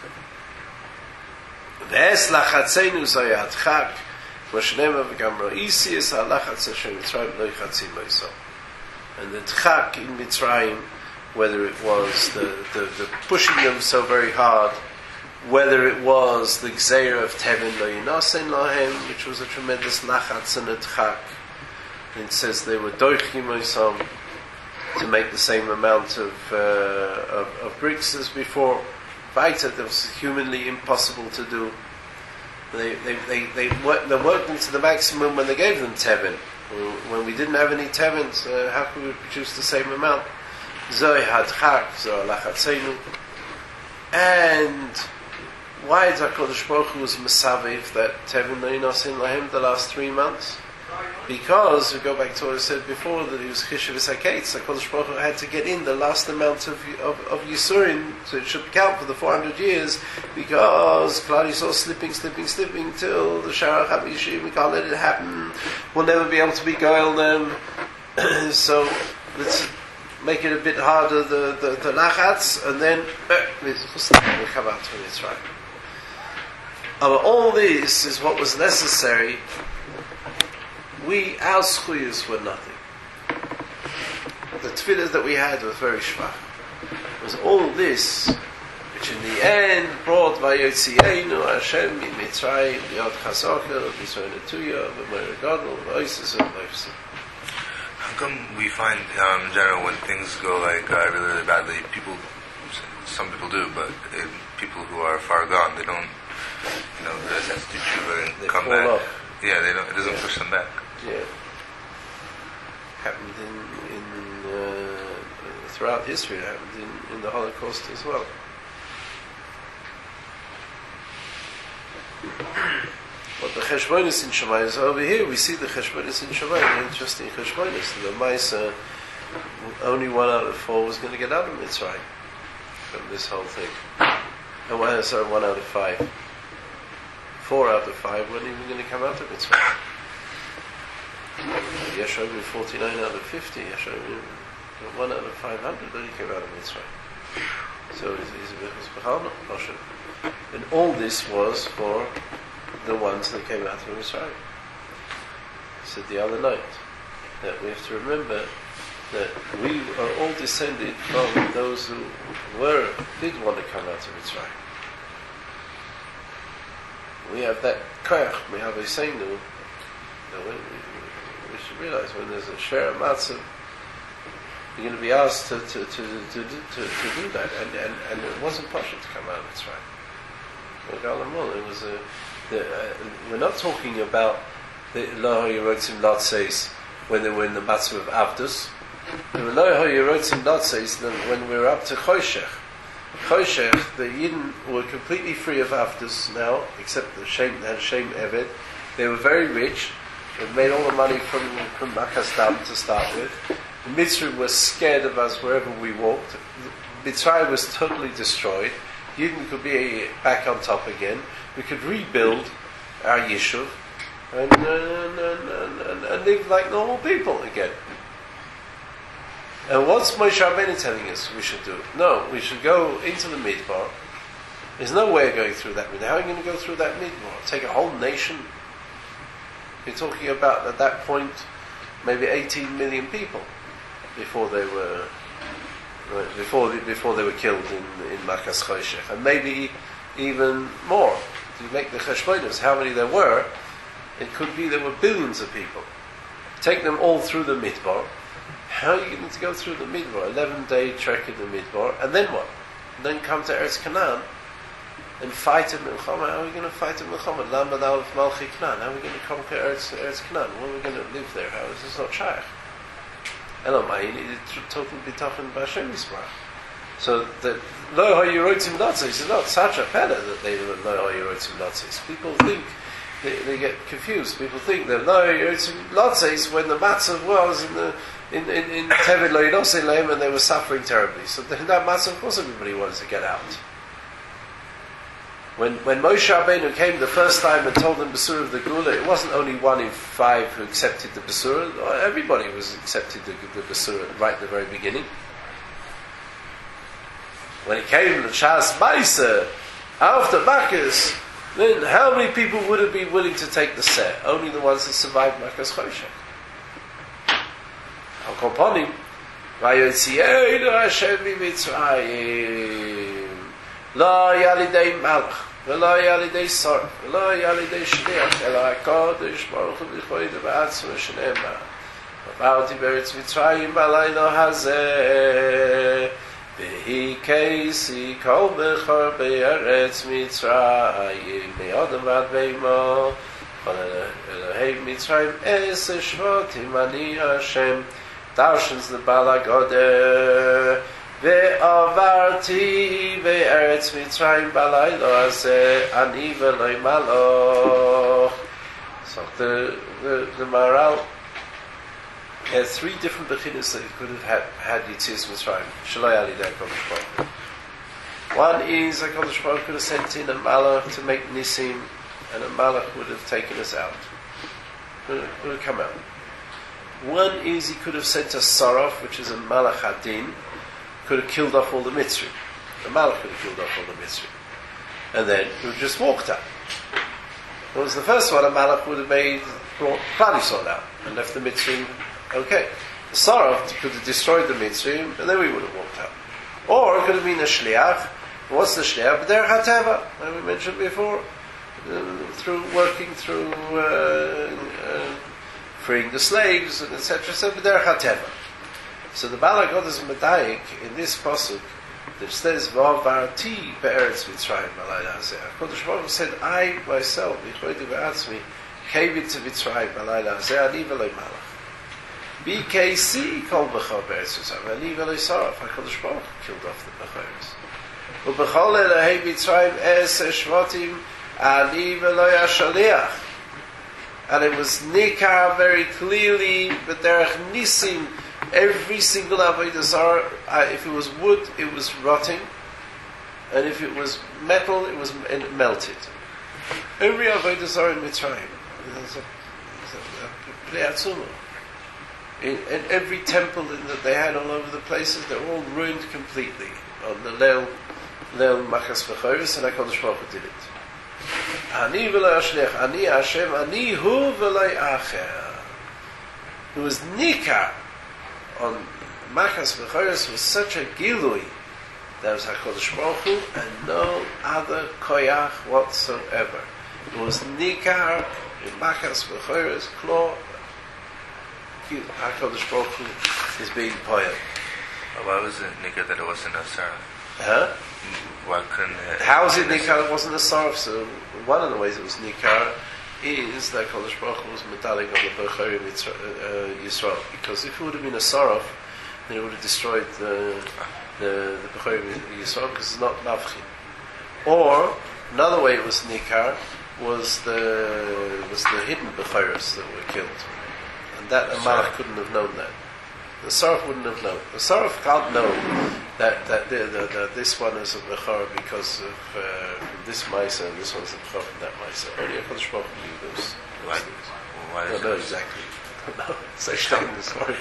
Ve'es lachatzenu zayadchak, v'shnema v'gamro isi es halachatz Hashem Mitzrayim lo yichatzim lo'isol. And the tchak in Mitzrayim, whether it was the, the, the pushing them so very hard, whether it was the gzeira of tevin lo yinasen lahem, which was a tremendous lachatz and a tchak. It says they were doichim oisam to make the same amount of, uh, of of bricks as before. Vaita, that was humanly impossible to do. They they they they worked, they worked them to the maximum when they gave them tevin. When we didn't have any tevin, uh, how could we produce the same amount? Zoy hadchak, zoy lachatzenu. And why is HaKadosh Baruch Hu was mesaviv that tevin lo yinasin lahem the last three months? Because, we go back to what I said before, that he was Chishav Saketz, HaKadosh Baruch Hu had to get in the last amount of of, of Yisurin, so it should count for the four hundred years, because Klal Yisrael slipping, slipping, slipping, till the Sharach HaBishim, we can't let it happen, we'll never be able to be Goel then, so let's make it a bit harder, the, the, the Lachatz, and then, we'll come out to it, right? But all this is what was necessary. We, our schuyas were nothing. The tefillahs that we had were very shvach. was all this, which in the end brought Vayotzienu Hashem in Mitzrayim, Yod Chasokel, Yisrael Netuya, V'Moyer Gadol, V'Oises and V'Oises. How come we find, um, in general, when things go like uh, really, really badly, people, some people do, but uh, people who are far gone, they don't, you know, they have to do tshuva and they come fall back. Off. Yeah, they don't. It doesn't yeah. push them back. Yeah, happened in in uh, throughout history. It happened in, in the Holocaust as well. But the cheshbonis in Shemayim is over here. We see the cheshbonis in Shemayim. Interesting cheshbonis. The Maisa, only one out of four was going to get out of Mitzrayim from this whole thing. And one, sorry, one out of five. Four out of five weren't even going to come out of Mitzrayim. Yeshua with forty-nine out of fifty. Yeshua with one out of five hundred only came out of Mitzrayim. So he's a bit of a and all this was for the ones that came out of Mitzrayim. I said the other night that we have to remember that we are all descended from those who were did want to come out of Mitzrayim. We have that koyach, we have a seinu. We, we, we should realize when there's a share of matzah, you're going to be asked to to to to, to, to, to do that, and, and and it wasn't possible to come out of Mitzrayim. It was a. The, uh, we're not talking about the Lo HaYerotzim Latzes when they were in the matzah of Avdus. The Lo HaYerotzim Latzes when we were up to Choshech. Choshech, the Yidden were completely free of Avdus now, except the Shem, they had Shem Eved. They were very rich. They made all the money from from Makas Dam to start with. The Mitzrayim was scared of us wherever we walked. Mitzrayim was totally destroyed. Yidden could be back on top again. We could rebuild our Yishuv and, uh, and, and, and, and live like normal people again. And what's Moshe Rabbeinu telling us we should do? No, we should go into the Midbar. There's no way of going through that Midbar. How are you going to go through that Midbar? Take a whole nation? You're talking about, at that point, maybe eighteen million people before they were before before they were killed in, in Makas Choshech. And maybe even more. To make the cheshbonos, how many there were, it could be there were billions of people. Take them all through the Midbar. How are you going to go through the Midbar? eleven-day trek in the Midbar, and then what? And then come to Eretz Canaan and fight a Milchama. How are we going to fight a Milchama? Lambad Aleph Malchi Canaan. How are we going to conquer Eretz, Eretz Canaan? When are we going to live there? How is this not shaykh? Elamai, you need total bitachon b'Hashem Yisbarach. So the Lo HaYerotzim Latzes is not such a pena that they were Lo HaYerotzim Latzes. People think, they, they get confused. People think that Lo HaYerotzim Latzes when the matzah was in the in in, in Tevid Lo Yidosei Leim and they were suffering terribly. So in that matzah, of course, everybody wanted to get out. When when Moshe Rabbeinu came the first time and told them Basura of the Gula, it wasn't only one in five who accepted the Basura. Everybody was accepted the, the Basura right at the very beginning. When it came to Shas Maisa, after Makas, then how many people would have been willing to take the set? Only the ones that survived Makas Choshech. Al Koponim, Vayotzienu Hashem miMitzrayim, Lo Yalidei Malch, V'lo Yalidei Sor, V'lo Yalidei Shliach, Elo HaKodesh Baruch Hu B'Choyde B'Atzmo Shneimah, V'Ba'oti B'Eretz Mitzrayim B'Laylo Hazeh, V'hi Keisi Kol Bechor B'Eretz Mitzrayim Me'odom V'ad Beimo Kol Elohei Mitzrayim Ese Shvotim Ani Hashem Darshans the Balagoder Ve'avarti Ve'eretz Mitzrayim B'Laylo Hazeh Ani V'loi Maloch. So the, the, the Maharal had three different beginnas that he could have had, had Yitzias Mitzrayim. Shalai Ali Dei HaKadosh Baruch Hu. One is HaKadosh Baruch Hu could have sent in a malach to make Nisim, and a malach would have taken us out. Would have, would have come out. One is he could have sent a Saraf, which is a malach Hadin, could have killed off all the Mitzrayim. The malach could have killed off all the Mitzrayim. And then he would have just walked out. What was the first one? A malach would have made, brought Klal out, and left the Mitzrayim. Okay, the Saraf could have destroyed the Mitzrayim, and then we would have walked out. Or it could have been a shliach. What's the shliach? B'derech hateva, like we mentioned before, uh, through working through uh, uh, freeing the slaves and et cetera. So b'derech hateva. So the Baal HaGod is medayik in this pasuk that says v'avarti be'eretz Mitzrayim b'layla hazeh. HaKadosh Baruch Hu said, I myself v'choydi v'atzmi came to Mitzrayim b'layla hazeh ani v'loi malach. B K C kol b'chor be'eretz Mitzrayim ani v'loi saraf. HaKadosh Baruch Hu killed off the bechoros. U'b'chol elahei Mitzrayim es shvatim ani v'loi ashaliach. And it was nikar very clearly, but derech nisim, every single avodah zarah, uh, if it was wood, it was rotting, and if it was metal, it was it melted. Every avodah zarah in Mitzrayim, there's a, there's a, a, in, in every temple that they had all over the places, they're all ruined completely on the Leil Leil Machas V'Choros, and HaKadosh Baruch Hu did it. Ani v'lo yashlech, ani Hashem, ani hu v'lo acher. It was nikar on Machas V'Choros was such a gilui. There was HaKadosh Baruch Hu and no other koyach whatsoever. It was nikar in Machas V'Choros, klo HaKadosh Baruch Hu is being poyel. Why was it nikar that it wasn't a sarah? Huh? Why couldn't it? How is it nikar? It wasn't a sarf. So one of the ways it was nikar is that Kodesh Baruch Hu was medalik on the Bechorim Yisrael. Because if it would have been a sarf, then it would have destroyed the the, the Bechorim Yisrael because it's not navchin. Or another way it was nikar was the was the hidden Bechoros that were killed, and that a malach couldn't have known that. The sarf wouldn't have known. The sarf can't know that that the, the, the, this one is a bechor because of uh, from this ma'aser and this one's a bechor from that ma'aser. Only HaKadosh Baruch Hu knew those, those Why? things. Why I don't know exactly. I don't know. It's actually in the story.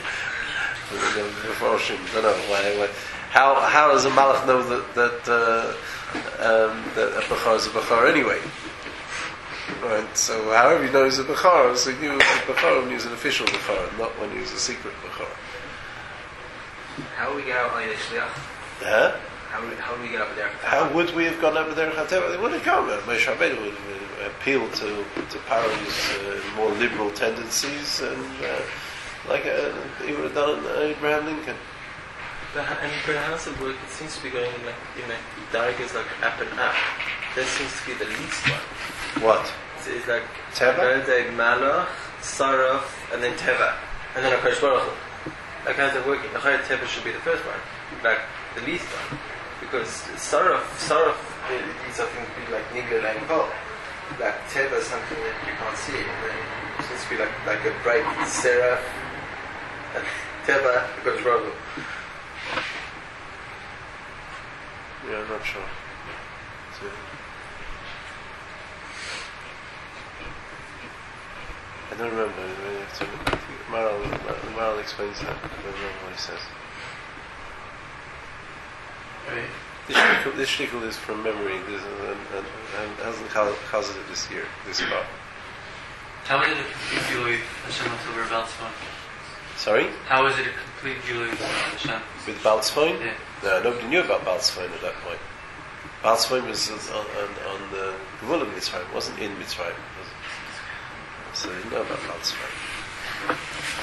I don't know why. why. How how does a malach know that that uh, um, that a bechor is a bechor anyway? Right. So however he knows a bechor, so he knew it was a bechor when he was an official bechor, not when he was a secret bechor. How would we get out on the Shliach? Huh? How would, how would we get up there? How would we have gone over there? They would have gone. Moshe Rabbeinu would have appealed to to Paro's uh, more liberal tendencies, and uh, like uh, he would have done uh, Abraham Lincoln. But, and but how does it work? It seems to be going like in like diagrams like up and up. That seems to be the least one. What? So it's like Teva? Malach, Saraf, and then Teva, and then HaKadosh Baruch Hu. Like how's it working? The Chayat Teva should be the first one, like the least one, because Saraf, Saraf is something to be like Nigla and Kol. Like Teva is something that you can't see, and then it seems to be like like a break. Seraph, and Teva, HaKadosh Baruch Hu. Yeah, I'm not sure. So, I don't remember. I have to, I think Maral, Maral explains that. I don't remember what he says. Right. This shtickle, this shtickle is from memory, this is, and, and, and hasn't caused it this year, this far. How is it a complete gilui Hashem over Baltzfon? Sorry? How is it a complete gilui Hashem? With Baltzfon? Yeah. No, nobody knew about Baltzfon at that point. Baltzfon was on, on, on the Gevul of Mitzrayim, it wasn't in Mitzrayim. So you know about Baltzfon.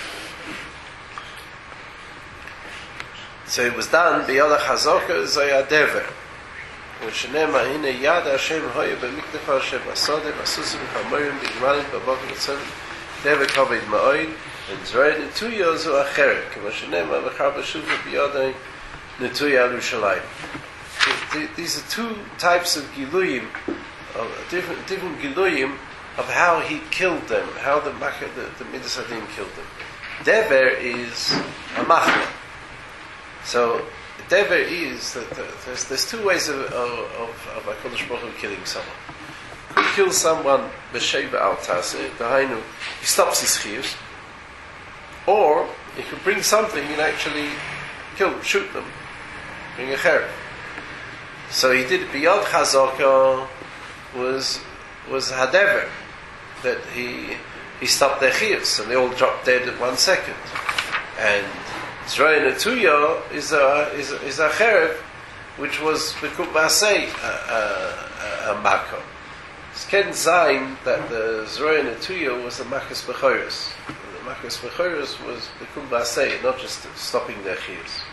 So it was done b'yad ha'chazoka zayadever. V'shenema hine yad Hashem hoya b'mikdacha Hashem asodem asusim chamorim b'gmalim b'bokim b'tzodim dever kaved ma'oin v'zroy netuya zu acheret k'v'shenema v'char b'shuva b'yadai netuya Yerushalayim. These are two types of giluyim, of different different giluyim of how he killed them, how the the, the Midas Hadin killed them. Dever is a machna. So dever is that the, there's there's two ways of of of, of HaKadosh Baruch Hu killing someone. He could kill someone b'sheva al taseh, b'hainu, he stops his chiyus, or he could bring something and actually kill them, shoot them, bring a cherub. So he did biyad chazaka was was hadever, that he he stopped their chiyus and they all dropped dead at one second. And Zroya Netuya is a is a, is a cherub which was B'kum Masei a Makom. It's Ken Zayin that the Zroya Netuya was the Makas B'choros. The Makas B'choros was B'kum Masei, not just stopping their chiyus.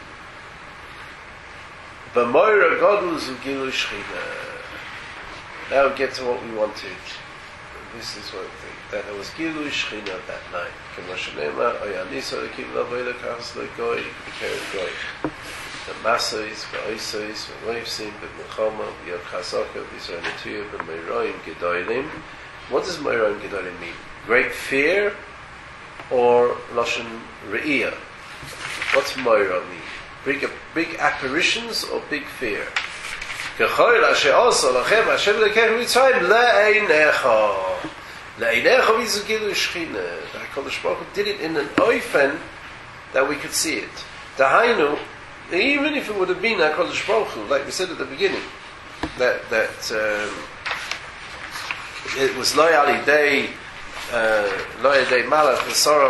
B'moira Godul Zu Gilu Shechina. Now we get to what we wanted. This is what we think. That there was Gilu Shechina that night. K'moshenema, Oyanisa, Lekim Lavoy Lekachas Legoy, B'keret Goy. The Masois, B'oisois, B'moifsim, B'mechoma, B'yod Chasoka, B'Yisrael Netuya, B'meiroim Gedolim. What does Meiroim Gedolim mean? Great fear or Lashon Re'iyah? What's Meiroim mean? Big, big apparitions or big fear? K'choil asher also lachem Hashem lekech mitzrayim le'einecha. Le'einecha mizu gilu shechina. The HaKadosh Baruch Hu did it in an oifen that we could see it. Dahainu, even if it would have been HaKadosh Baruch Hu, like we said at the beginning, that that um, it was lo yalidei lo yalidei malach v'sorof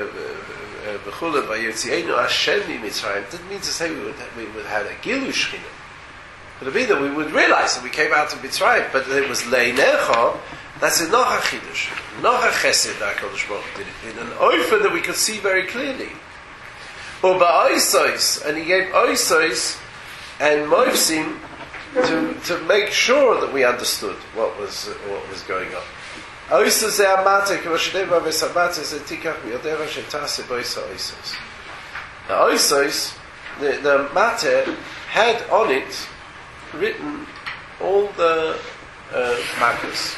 v'chule v'yotzienu Hashem mitzrayim. Didn't mean to say we would we would have a gilu shechina. It would be that we would realize that we came out of Mitzrayim, but it was Leinecha. That's a Nocha Chidush, Nocha Chesed that HaKadosh Baruch Hu did it in an oifen that we could see very clearly. Uba Oisos, and he gave Oisos and Moifsim to to make sure that we understood what was uh, what was going on. Oisos ze amate k'vashdeva v'samate ze tikach v'yodeva shetase boisa Oisos. The Oisos, the the matter had on it written all the uh, makkos.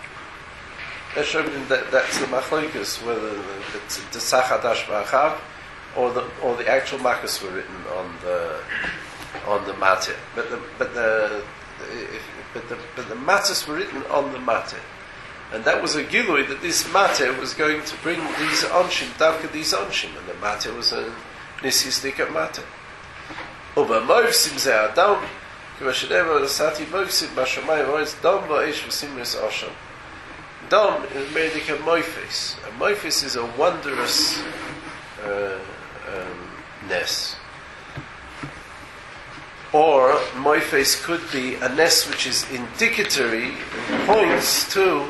That showed that that's the machlokas, whether the Sachadash Ba'achav or the or the actual makkos were written on the on the matter. But the but the, the but the but the matters were written on the matter, and that was a gilui that this matter was going to bring these onshim, davka these onshim, and the matter was a nisistika matter. Uba moivsim ze adam. Dom is Merdika Moifis. A Moifis is a wondrous uh, um, ness. Or Moifis could be a ness which is indicatory, points to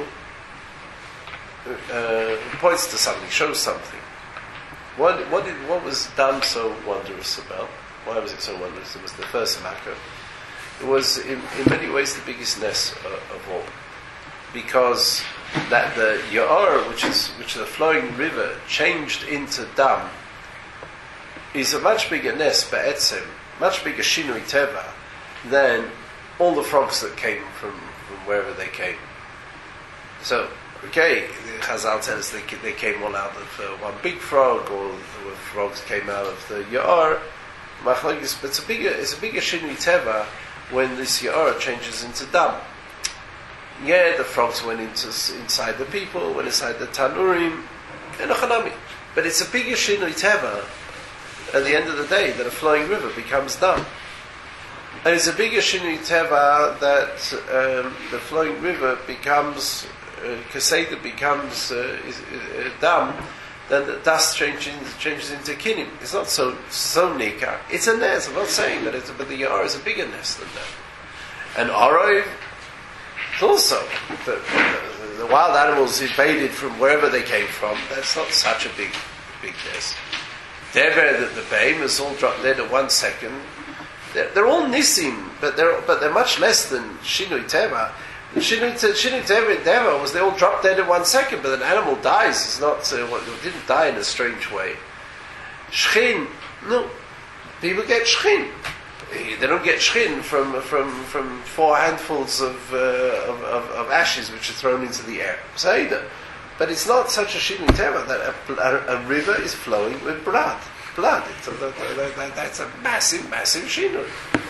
uh, points to something, shows something. What what did what was done so wondrous about? Why was it so wondrous? It was the first makkah. It was in, in many ways the biggest ness uh, of all, because that the Ya'ar, which is which is a flowing river, changed into dam, is a much bigger ness be'etzem, much bigger shinui teva than all the frogs that came from, from wherever they came. So, okay, Chazal tells us they, they came all out of uh, one big frog, or the frogs came out of the Ya'ar. But it's a bigger, it's a bigger shinui teva when this Ya'ar changes into dam. Yeah, the frogs went into inside the people, went inside the Tanurim, and Ochanami. But it's a bigger shinui teva at the end of the day that a flowing river becomes dam. And it's a bigger shinui teva that um, the flowing river becomes, uh, Kaseda becomes uh, is, uh, dam, then the dust changes, changes into kinim. It's not so so nikar. It's a nes. I'm not saying that it's, but the Ya'ar is a bigger nes than that. And Arov, also, the, the, the wild animals invaded from wherever they came from. That's not such a big big nes. Dever, the, the behem is all dropped dead at one second. They're, they're all nisim, but they're but they're much less than shinui teva. Shinui teva was they all dropped dead in one second, but an animal dies. It's not uh, well, it didn't die in a strange way. Shchin, no, people get shchin. They don't get shchin from from from four handfuls of, uh, of, of of ashes which are thrown into the air. Sayda, but it's not such a shinui teva that a, a, a river is flowing with blood. Blood. It's a, that, that, that's a massive, massive shinui.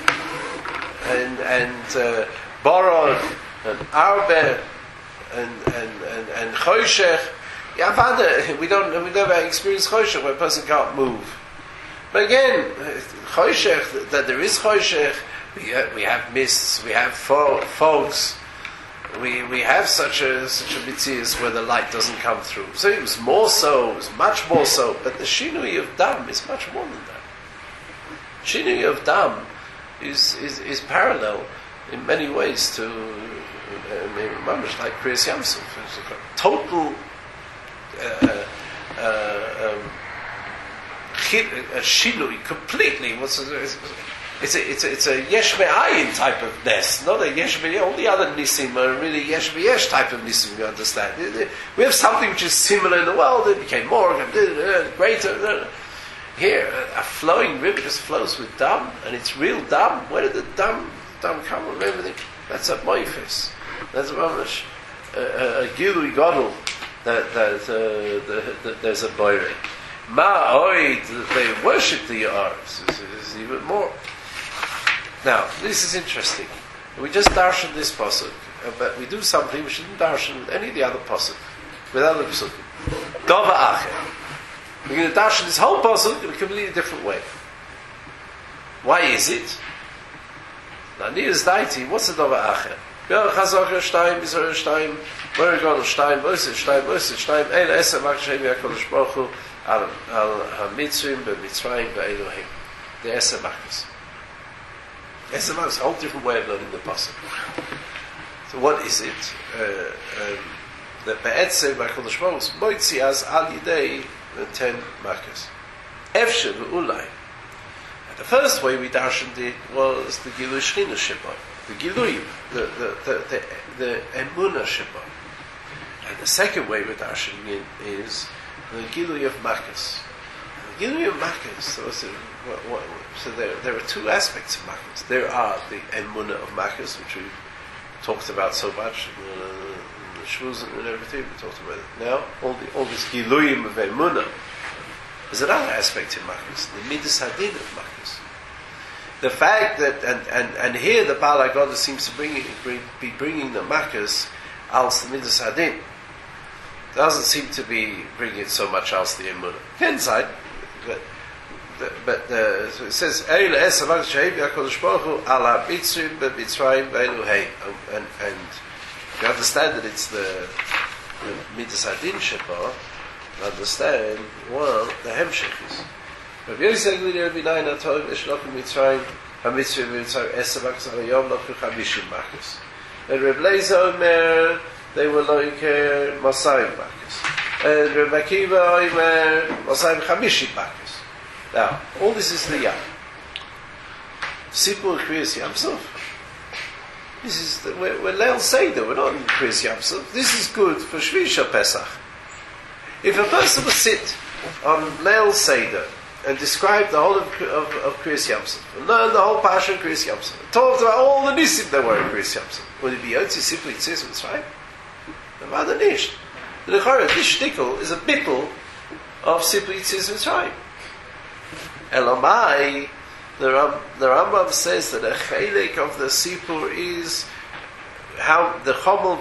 And and uh, Baron and Arbe and and and, and Choshech. Yeah, we don't we never experience Choshech where a person can't move. But again, Choshech, that there is Choshech, we have, we have mists, we have fo- fogs, we we have such a such a mitzias where the light doesn't come through. So it was more so, it was much more so. But the shinui of dam is much more than that. Shinui of dam is, is, is parallel in many ways to uh, Mamish, like Kriyas Yamsuf. It's a total uh, uh, um, a shilui completely. What's it? It's a it's a it's a yesh me'ayin type of ness, not a yesh me'ayin. All the other nisim are really yesh me'yesh type of nisim. You understand? We have something which is similar in the world. It became more greater. Here, a flowing river just flows with dam, and it's real dam. Where did the dam dam come from? Everything. That's a moifis. That's a mamash. A gilui gadol. That that uh, the, the, there's a boire. Ma oid, they worship the Ya'aris. Is even more. Now, this is interesting. We just darshan this pasuk, but we do something we shouldn't darshan with any of the other pasuk, with other pasukim. Dova acher. We're going to darshan this whole pasuk in a completely different way. Why is it? Now, Nias Daiti, what's the Dova acher? Chazaka Shtaim, Yisrael Shtaim, Baragon Shtaim, Voisit Shtaim, Voisit Shtaim, Eila Esem Makashem Yakodesh Baruch Hu, Al HaMitzrim, B'Mitzrayim, B'Elohim. The Esem Makas. Esem Makas is a whole different way of learning the pasuk. So what is it? Uh, um, the Be'etzem Yakodesh Baruch Hu, Moitzi Az Al Yidei, the ten Makas. Efshe V'Ulai. The first way we darshaned it was the Gilui Shechina Sheba. The Gilui, the the the the, the Emunah Sheba. And the second way we're darshaning it is the Gilui of Makas. The Gilui of Makas, so, so, what, what, so there, there are two aspects of Makas. There are the Emunah of Makas, which we talked about so much in the, in the Shvuzim and everything, we talked about it now. All, the, all this Giluyim of Emunah. There's another aspect in Makas, the Midas Hadin of Makas. The fact that, and, and, and here the Baal HaGodah seems to bring, bring, be bringing the Makas als the Midas Hadin. Doesn't seem to be bringing it so much als the Emunah. Inside, but, but uh, so it says, Eile es HaMakas Shehev HaKadosh Baruch Hu ala Mitzrim be'Mitzrayim be'Elohim. And, and you understand that it's the, the Midas Hadin Sheba, understand, well, the Hemshech is. Rabbi Yosef Glili Rabbi Nain HaTorah Eshlokim Mitzrayim HaMitzvah Mitzrayim Esa Makas HaYom Lochu Chamishim Makas. And Rabbi Lezer Omer they were like Masayim Makas. And Rabbi Akiva Omer Masayim Chamishim Makas. Now, all this is the Yam. Sipur Kriyas Yamsuf. This is the, we're, we're Leil Seder. We're not in Kriyas Yamsuf. This is good for Shvisha Pesach. If a person would sit on Leil Seder and describe the whole of, of, of Kriyas Yamsuf, and learn the whole Pasha of Kriyas Yamsuf, and talked about all the Nisim there were in Kriyas Yamsuf, would it be Yotzi simply Tzis Mitzrayim? Rather Nisht. The Lechora, this shtickle is a bittul of simply Tzis Mitzrayim. Elamai, the, Ram, the Rambam says that a chelik of the Sipur is how the Chomel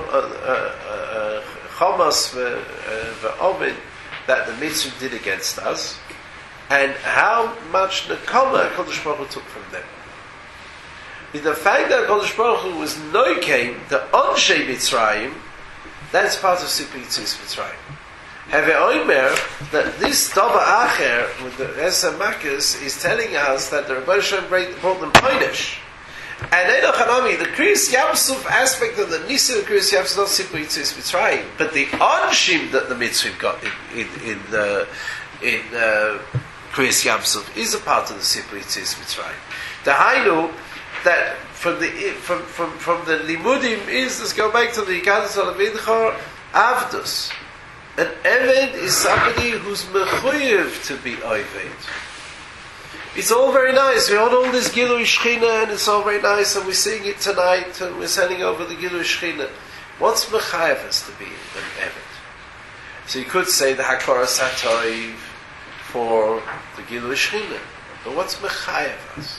v'Om Chomas ve'Ovid that the Mitzvah did against us, and how much Nekoma HaKadosh Baruch Hu took from them. With the fact that HaKadosh Baruch Hu was Noikem, the Onshei Mitzrayim, that's part of Sipur Yitzis Mitzrayim. Have Omer that this Dova Acher with the Esem Makas is telling us that the Rebbe Shem brought them Kodesh. And Enoch Hanami, the Kriyas Yamsuf aspect of the Nisim of Kriyas Yamsuf is not simply Yitzis Mitzrayim, but the Onshim that the Mitzvah got in in in uh, in uh, Kriyas Yamsuf is a part of the simply Yitzis Mitzrayim. The Hainu that from the from from from the Limudim is, let's go back to the Yikadas of Vidchor Avdus. An Eved is somebody who's mechuyev to be Oved. It's all very nice. We had all this Gilui Shechina, and it's all very nice, and we're seeing it tonight, and we're sending over the Gilui Shechina. What's mechayev us to be an Eved? So you could say the Hakora Satoiv for the Gilui Shechina, but what's mechayev us?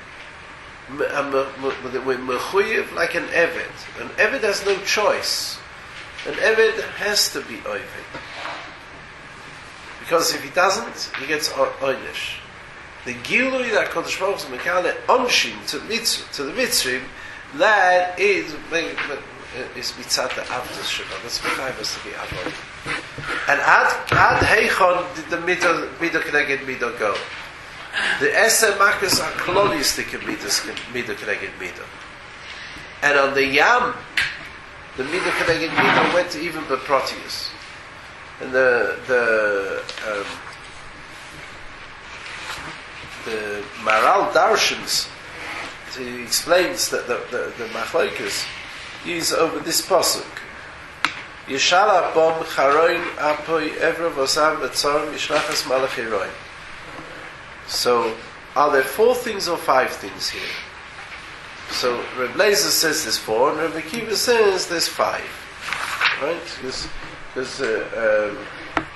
We're mechuyev like an Eved. An Eved has no choice. An Eved has to be Oved. Because if he doesn't, he gets Oynish. The Gilui that Kodesh Baruch Hu Mekale Onshim to Mitzvah, to the Mitzvim, that is is Mitzat the Avdus Sheba. That's Mechayv has to be Avod. And Ad Ad Heichon did the Midah Midah Keneged Midah go. The Eser Makas are klolistic of Midah Keneged Midah. And on the Yam, the Midah Keneged Midah went to even Beprotius. And the the um, the Maral Darshans, he explains that the the, the Machlokas is over this pasuk. Yishala bom charoin apoy evra vosam betzorim yishlachas malachi roin. So, are there four things or five things here? So, Reb Leizer says there's four, and Reb Akiva says there's five. Right? Because, because uh, um,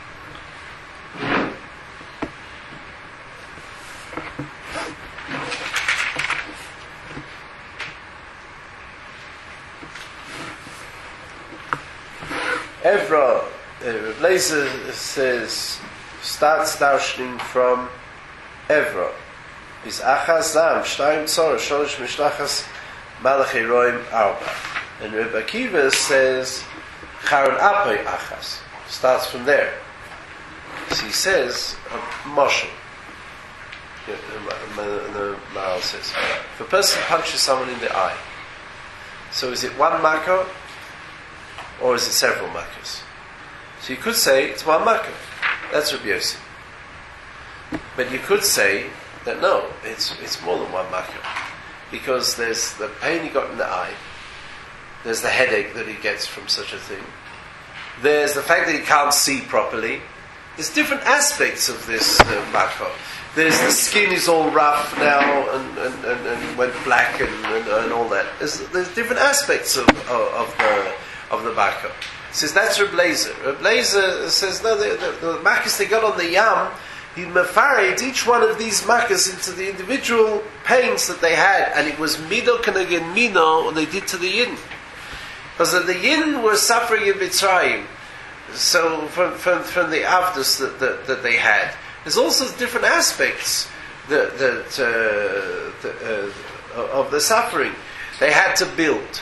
Evra, uh, Reb Leizer says, starts darshaning from Evra. Is achas zam, shtayim tzor, sholosh mishlachas malachi roim arba. And Reb Akiva says, charon apoy achas. Starts from there. So he says, a moshel. The, the, the Maharal says, if a person punches someone in the eye, so is it one makkah, or is it several makkahs? So you could say, it's one makkah. That's Rabbi Yossi. But you could say that no, it's it's more than one makkah, because there's the pain he got in the eye, there's the headache that he gets from such a thing, there's the fact that he can't see properly. There's different aspects of this uh, makkah. There's the skin is all rough now and, and, and, and went black and, and, and all that. There's, there's different aspects of, of, of the of the makkah. He says that's Reb Leizer. Reb Leizer says no, the, the, the makkahs they got on the yam, he mefared each one of these makkahs into the individual pains that they had, and it was mido keneged mido they did to the yin, because the yin were suffering in Mitzrayim. So from from, from the avdus that, that that they had, there's also different aspects that, that uh, the, uh, of the suffering. They had to build.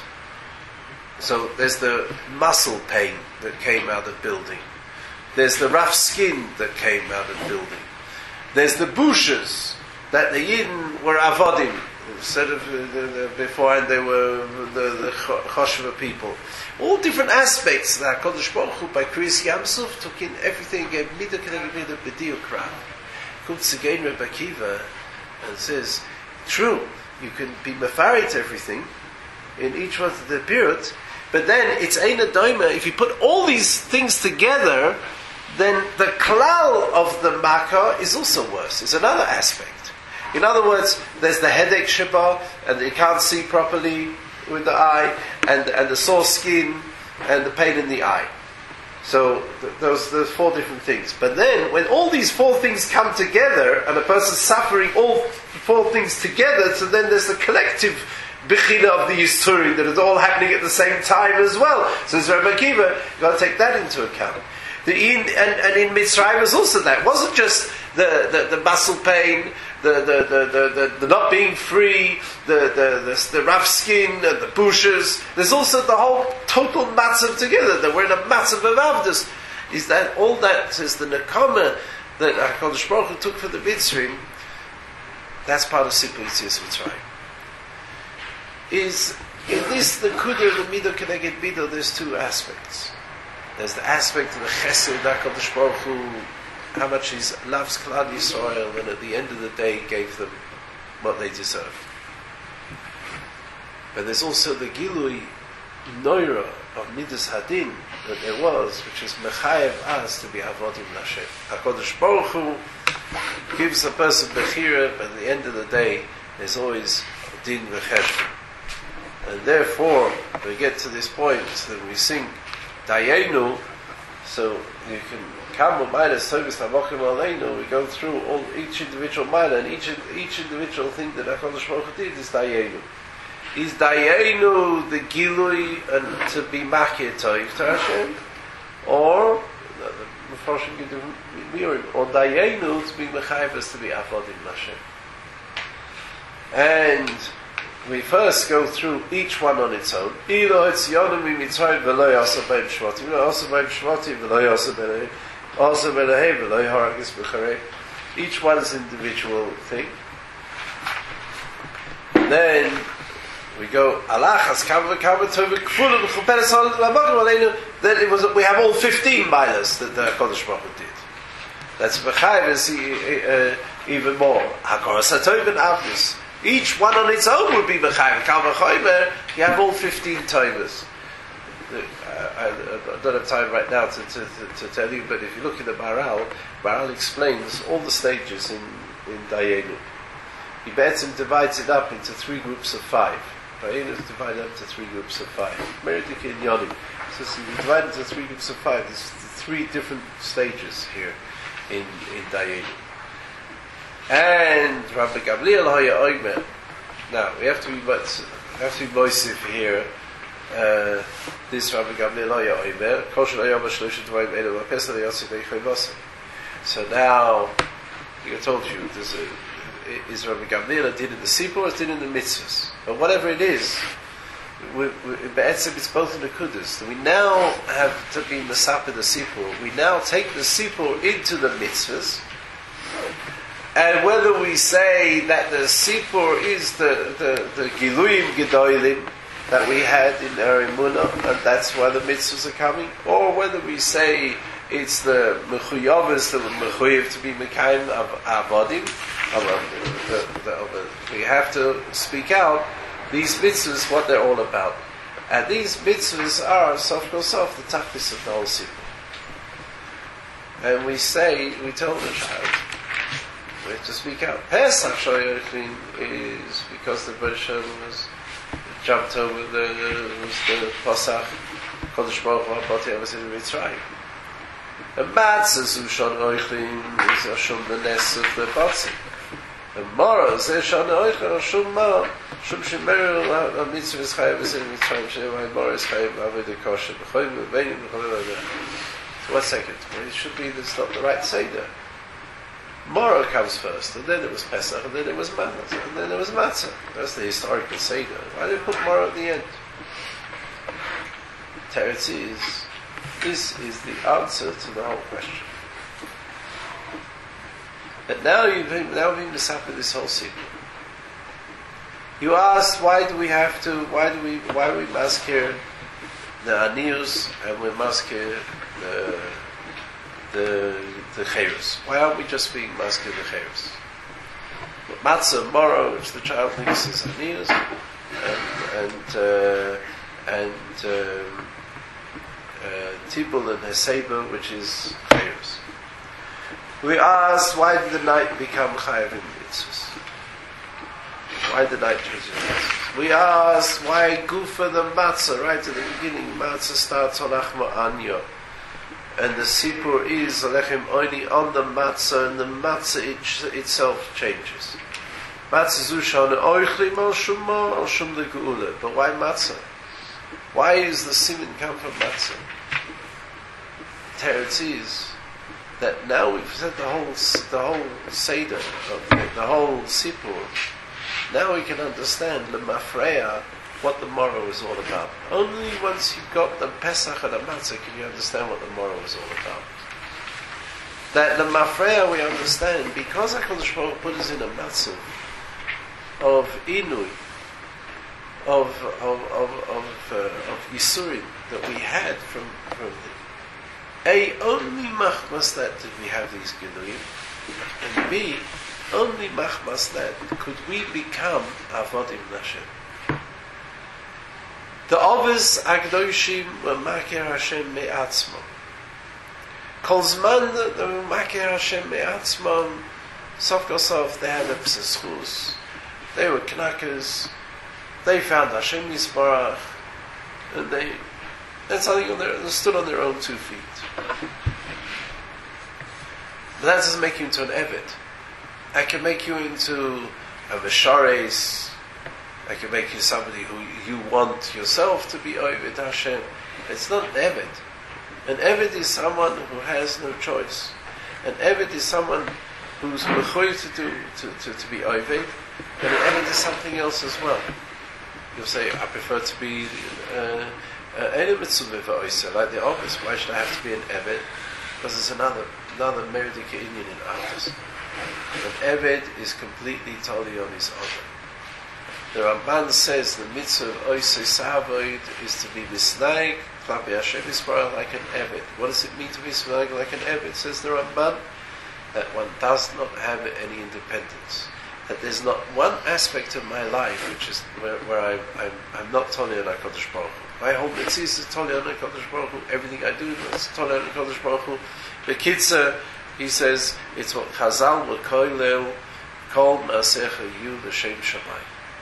So there's the muscle pain that came out of building. There's the rough skin that came out of building. There's the bushes that the Yidden were avodim. Instead of the, the, beforehand they were the, the Chosheva people. All different aspects that HaKadosh Baruch Hu by Kriyas Yamsuf took in everything, gave midah keneged midah b'diuk. Comes again Reb Akiva and says, true, you can be mefarit everything in each one of the period, but then it's ein adoima. If you put all these things together, then the klal of the makkah is also worse. It's another aspect. In other words, there's the headache sheba, and you can't see properly with the eye, and and the sore skin, and the pain in the eye. So th- those those four different things. But then, when all these four things come together, and a person's suffering all four things together, so then there's the collective bechina of the Yisurin, that is all happening at the same time as well. So as Rabbi Akiva, you've got to take that into account. The in, and, and in Mitzrayim was also that. It wasn't just the, the, the muscle pain, the, the, the, the, the, the not being free, the, the, the, the rough skin, and the bushes. There's also the whole total matzav together, that we're in a matzav of avdus. Is that all that is the nekama that HaKadosh Baruch Hu took for the Mitzrayim? That's part of Sipur Yitzias Mitzrayim. Is in this the kuder the mido keneged mido, there's two aspects. There's the aspect of the chesed HaKadosh Baruch Hu, how much he loves Klal Yisrael, and at the end of the day gave them what they deserve. But there's also the gilui noira of midas hadin that there was, which is mechayev as to be avodim l'Hashem. HaKadosh Baruch Hu gives a person bechira, but at the end of the day there's always din v'cheshbon. And therefore, we get to this point that we sing Dayenu, so you can come with Midas Tovis Havokim Aleinu. We go through all each individual Midah, and each each individual thing that HaKadosh Baruch Hu did is Dayenu. Is Dayenu the Gilui and to be Machir Toiv to Hashem, or or Dayenu to be Mechayvus to be Avodim Hashem. And we first go through each one on its own. Ilo etzionu mimitzrayim v'lo yasa b'hem shvatim, v'lo yasa b'hem shvatim, v'lo yasa b'hem, yasa b'hem v'lo yaragis b'charei. Each one's individual thing. And then we go alachas kavah kavah tov kfulim chuperes al lamakim aleinu. Then it was we have all fifteen milas that the Kodesh Baruch Hu did. That's b'chayv is uh, even more. Hakoras hatov and avdus. Each one on its own would be b'chayv. Kavah chayver. You have all fifteen tovas. I, I, I don't have time right now to, to, to, to tell you, but if you look at the Maharal, Maharal explains all the stages in in Dayenu. He Be'etzim divides it up into three groups of five. Dayenu is divided up into three groups of five. Meridik and Yonim. So it's divided into three groups of five. There's three different stages here in in Dayenu. And Rabbi Gamliel Haya Oimer. Now we have to be we have to be moisif here. Uh, this Rabbi Gamliel Haya Oimer. Kosher Ayam Shloshim Dvarim Elu V'Pesach Yosef Eichei Vosem. So now, I told you, there's a, is Rabbi Gamliel did in the Sipur or did in the mitzvahs? But whatever it is, we, we, it's both in the Kudus. We now have to be Masap in the Sipur. We now take the Sipur into the mitzvahs. And whether we say that the Sipur is the, the, the Giluyim Gedolim that we had in our Emunah, and that's why the mitzvahs are coming, or whether we say it's the mechuyavas, the mechuyav to be mekayim of avodim. We have to speak out these mitzvahs, what they're all about, and these mitzvahs are sof kol sof the tachlis of the whole sipur. And we say, we tell the child, we have to speak out. Pesach Shoyachin is because the Baruch was jumped over the was the Pasach Kodesh Baruch Hu Bati Avos in Mitzrayim. The Matzah Shon Oichlin is Ashum the Ness of the Batzi. The Mara is Shon Oichlin Ashum Ma Shum Shemer a Mitzvah is Chayav is in Mitzrayim Shemai Mara is Chayav Avodah Kosher B'choyim B'veinim B'choyim. So one second, well, it should be that's not the right Seder. Mara comes first, and then it was Pesach, and then it was Matzah, and then it was Matzah. That's the historical Seder. Why did they put Mara at the end? Teretz is, this is the answer to the whole question. And now you've been, now we've been misapid this whole Seder. You ask, why do we have to, why do we, why do we maskir the Anius, and we maskir the, the, the Cheirus? Why aren't we just being maskir the Cheirus? Matzah, Moro, which the child thinks is Anius, and, and, uh, and, um, uh, Tibul and Heseba, which is Cheirus. We ask, why did the night become Chayav in mitzvahs? Why did the night change in mitzvahs? We ask, why Gufa the Matzah, right at the beginning, Matzah starts on Achma Anyo. And the Sipur is Alechem Oini on the Matzah, and the Matzah it, itself changes. Matzah Zushan Oichlim Al Shumma Al Shum the Geula. But why Matzah? Why is the Siman come from Matzah? Teretz is that now we've said the whole the whole Seder, of the whole Sipur. Now we can understand the Mafreya, what the Morrow is all about. Only once you've got the Pesach and the Matzah can you understand what the Morrow is all about. That the Mafreya we understand because HaKadosh Baruch Hu put us in a Matzah of Inui, of of of of, uh, of Yisurim that we had from from the A, only machmas that did we have these Giluyim, and B, only machmas that could we become Avodim Hashem. The Avos Agdoshim were Makir Hashem Me'atzmam. Kol Zman they were Makir Hashem Me'atzmam, Sof Kosof, they had a Pseschus, they were Knackers, they found Hashem Yisbarach, and they That's something on their, they stood on their own two feet. But that doesn't make you into an Eved. I can make you into a Meshares. I can make you somebody who you want yourself to be Oved Hashem. It's not an Eved. An Eved is someone who has no choice. An Eved is someone who's mechuyev to do to, to, to be Oved. And an Eved is something else as well. You'll say, I prefer to be uh, Any mitzvah v'oisa, like the office. Why should I have to be an Eved? Because there's another another Meridika Indian in Avos. An Eved is completely totally on his own. The Ramban says the mitzvah of Oisei Savoid is to be misnaig, Klapi Hashem Yisrael, like an Eved. What does it mean to be misnaig like an Eved? Says the Ramban that one does not have any independence. That there's not one aspect of my life which is where, where I, I'm, I'm not totally on HaKadosh Baruch Hu. My whole mitzvah is totally on HaKadosh Baruch Hu. Everything I do is totally on HaKadosh Baruch Hu. The Kitzur, he says, it's what Chazal would call Leu, Kol Maasecha Yu L'Shem Shamayim.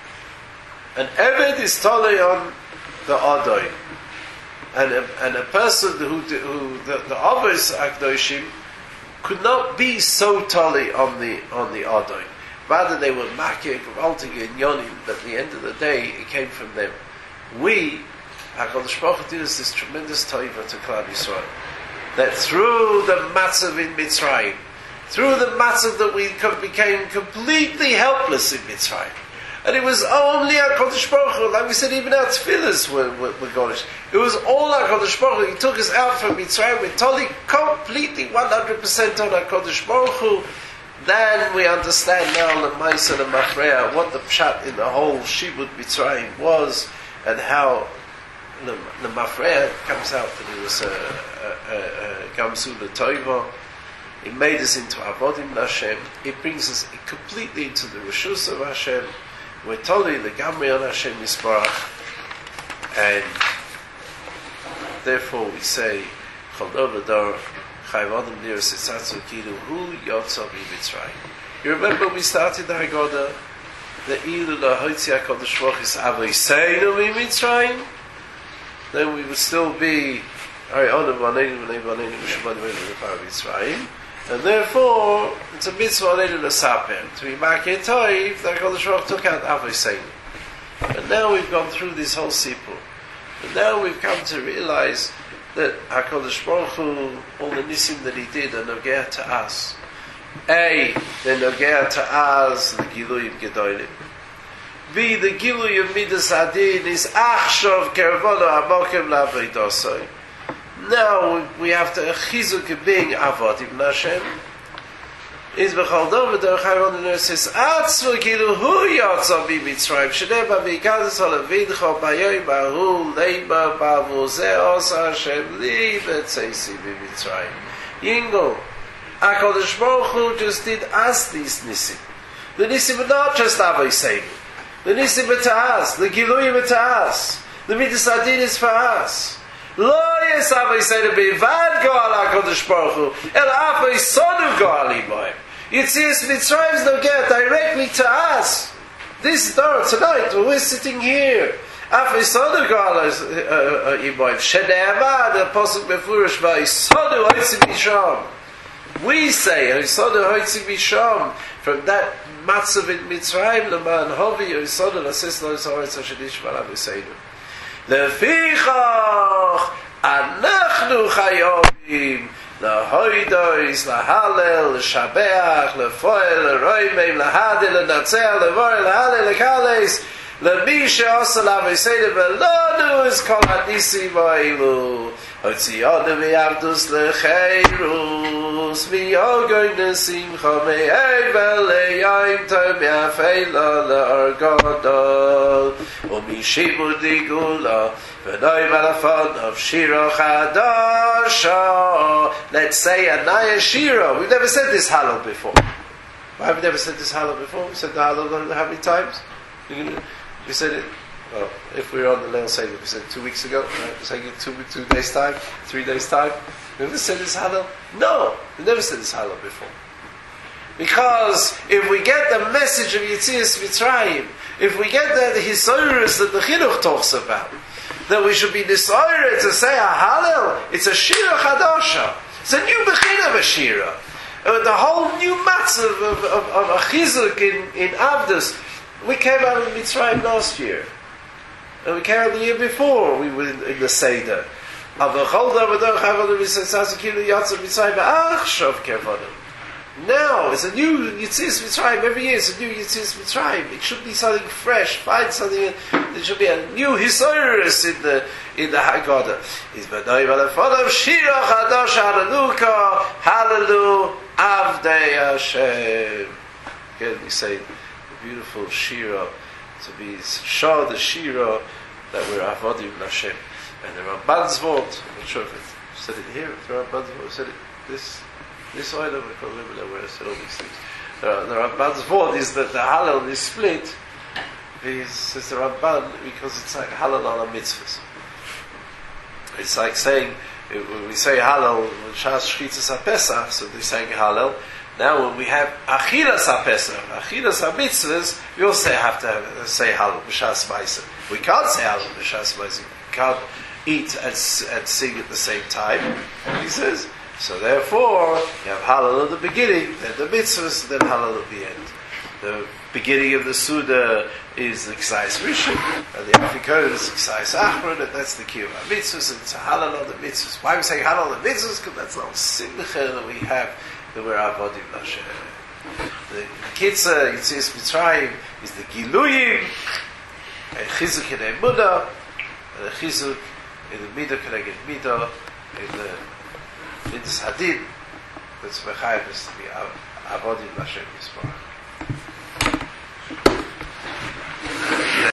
An Eved is totally on the Adoi. And a, and a person who, who the, the others Akdoshim could not be so totally on the on the Adoi. Rather, they were Makir, Gvaltig, and Yonim, but at the end of the day, it came from them. We, HaKadosh Baruch Hu, did us this tremendous taiva to Klal Yisrael. That through the matzav in Mitzrayim, through the matzav that we became completely helpless in Mitzrayim, and it was only HaKadosh Baruch Hu, like we said, even our tefillahs were, were, were Gorish. It was all HaKadosh Baruch Hu. He took us out from Mitzrayim. We're totally, completely, one hundred percent on HaKadosh Baruch Hu. Then we understand now the Maisa and Machreya, what the pshat in the whole Shibud Mitzrayim was, and how the, the Machreya comes out that it was a, a, a, a Gamzu L'Toiva. It made us into Avodim Hashem. It brings us completely into the Rishus of Hashem. We're totally the Gamri on Hashem Yisbarach, and therefore we say Chol Dor Chayvadim Liras Etzatzu Kilu Hu Yotzav Mitzrayim. You remember we started the Haggadah, the Ilu LaHotzi HaKadosh Baruch Hu is Avoseinu Mitzrayim. Then we would still be Ari'onu V'aneinu V'nei V'aneinu V'shemanu V'nei Mitzrayim. And therefore, it's a mitzvah Aleinu L'Saper. To be Makir Toiv, the HaKadosh Baruch Hu took out Avoseinu. And now we've gone through this whole Sipur. And now we've come to realize that HaKadosh Baruch Hu, all the nisim that he did, are nogea to us. A, they're nogea to us, the Giluyim Gedolim. B, the Giluyim Midas Adin is Achshov Kervono Amokim L'Avodosoi. Now we have to chizuk being avodim Hashem. Is b'chol dov v'dor chayron and says atzvu kilu hu yotzav b'Mitzrayim sheneba v'ikadus halavidcho b'yoyim b'ahu leiba b'avu ze osa Hashem li b'tzeisi b'Mitzrayim. Yingo, HaKadosh Baruch Hu just did us these nisim. The nisim are not just avoseinu. The nisim are to us. The giluyim are to us. The midas adin is for us. Lo yes avoseinu b'vad go al HaKadosh Baruch Hu el avoseinu go al imoim. Yitzias Mitzrayim is no get directly to us. This door tonight, when we're sitting here, avoseinu go al imoim. Shene'amad the pasuk befurish va'isonu hoitzi b'sham. We say avoseinu hoitzi b'sham from that matzav in Mitzrayim leman hovi avoseinu lasis lo yisoretz hashedish val avoseinu. Lefichach anachnu chayovim lahoidois lahalel leshabeach lefoel leroimim lahadil lenatzel levorel lahalel lekales lemi she'osa lavoseinu velonu is kol hanisim ha'elu hotziyonu v'yavdus lecheirus v'yogoy nesimcha me'evel le'yayim tov me'afela le'argadol u'mishimu digula v'noy malafon of shira chadasha. Let's say a naya shira. We've never said this halal before. Why have we never said this halal before? We said the halal how many times? We said it, well, if we were on the Leil Seder, we said it two weeks ago, right? We said it two, two days time, three days time. We never said this halal? No, we never said this halal before. Because if we get the message of Yitzias Mitzrayim, if we get the, the hisorus that the Chinuch talks about, that we should be decided to say a halal, it's a shira chadasha. It's a new bechin of a shira. Uh, the whole new matzav of, of, of a chizuk in, in Avdus. We came out of Mitzrayim last year. And we came out the year before we were in, in the Seder. Now, it's a new Yitzis Mitzrayim. Every year it's a new Yitzis Mitzrayim. It should be something fresh. Find something. There should be a new Hisorus in the in the Haggadah. Is B'nai V'lefonav Shira Chadash Hallelujah Hallelu Avdei Hashem. Again, we say the beautiful Shira, to be Shah the Shira, that we're Avodim Lashem. And the Ramban's word, I'm not sure if it said it here, if the Ramban's word said it, this, this item, I can't remember where I said all these things. The, the Ramban's word is that the Halal is split, is, says the Ramban, because it's like Halal ala mitzvahs. It's like saying, when we say Halal, when Shas Shchitzas HaPesach, so they're saying Halal. Now when we have Achilas HaPesach, Achilas HaMitzvahs, we also have to have, say Halal, B'Shas Ma'aseh. We can't say Halal, B'Shas Ma'aseh. We can't eat and, and sing at the same time, he says. So therefore, you have Halal at the beginning, then the Mitzvahs, then Halal at the end. The beginning of the Suda is the Ksais Rishon, and the Afikodah is the Ksais Achron, and that's the Kiyum HaMitzvahs, and it's Halal on the Mitzvahs. Why are we saying Halal on the Mitzvahs? Because that's not Simcha that we have, that we're Avodim Lashem. The Kitzah, Yitzias Mitzrayim, is the Giluyim, and Chizuk in Emunah, and the Chizuk in the Midah Keneged Midah, in the Midas Hadin, that's Mechayim is to be Avodim Lashem Yisparach.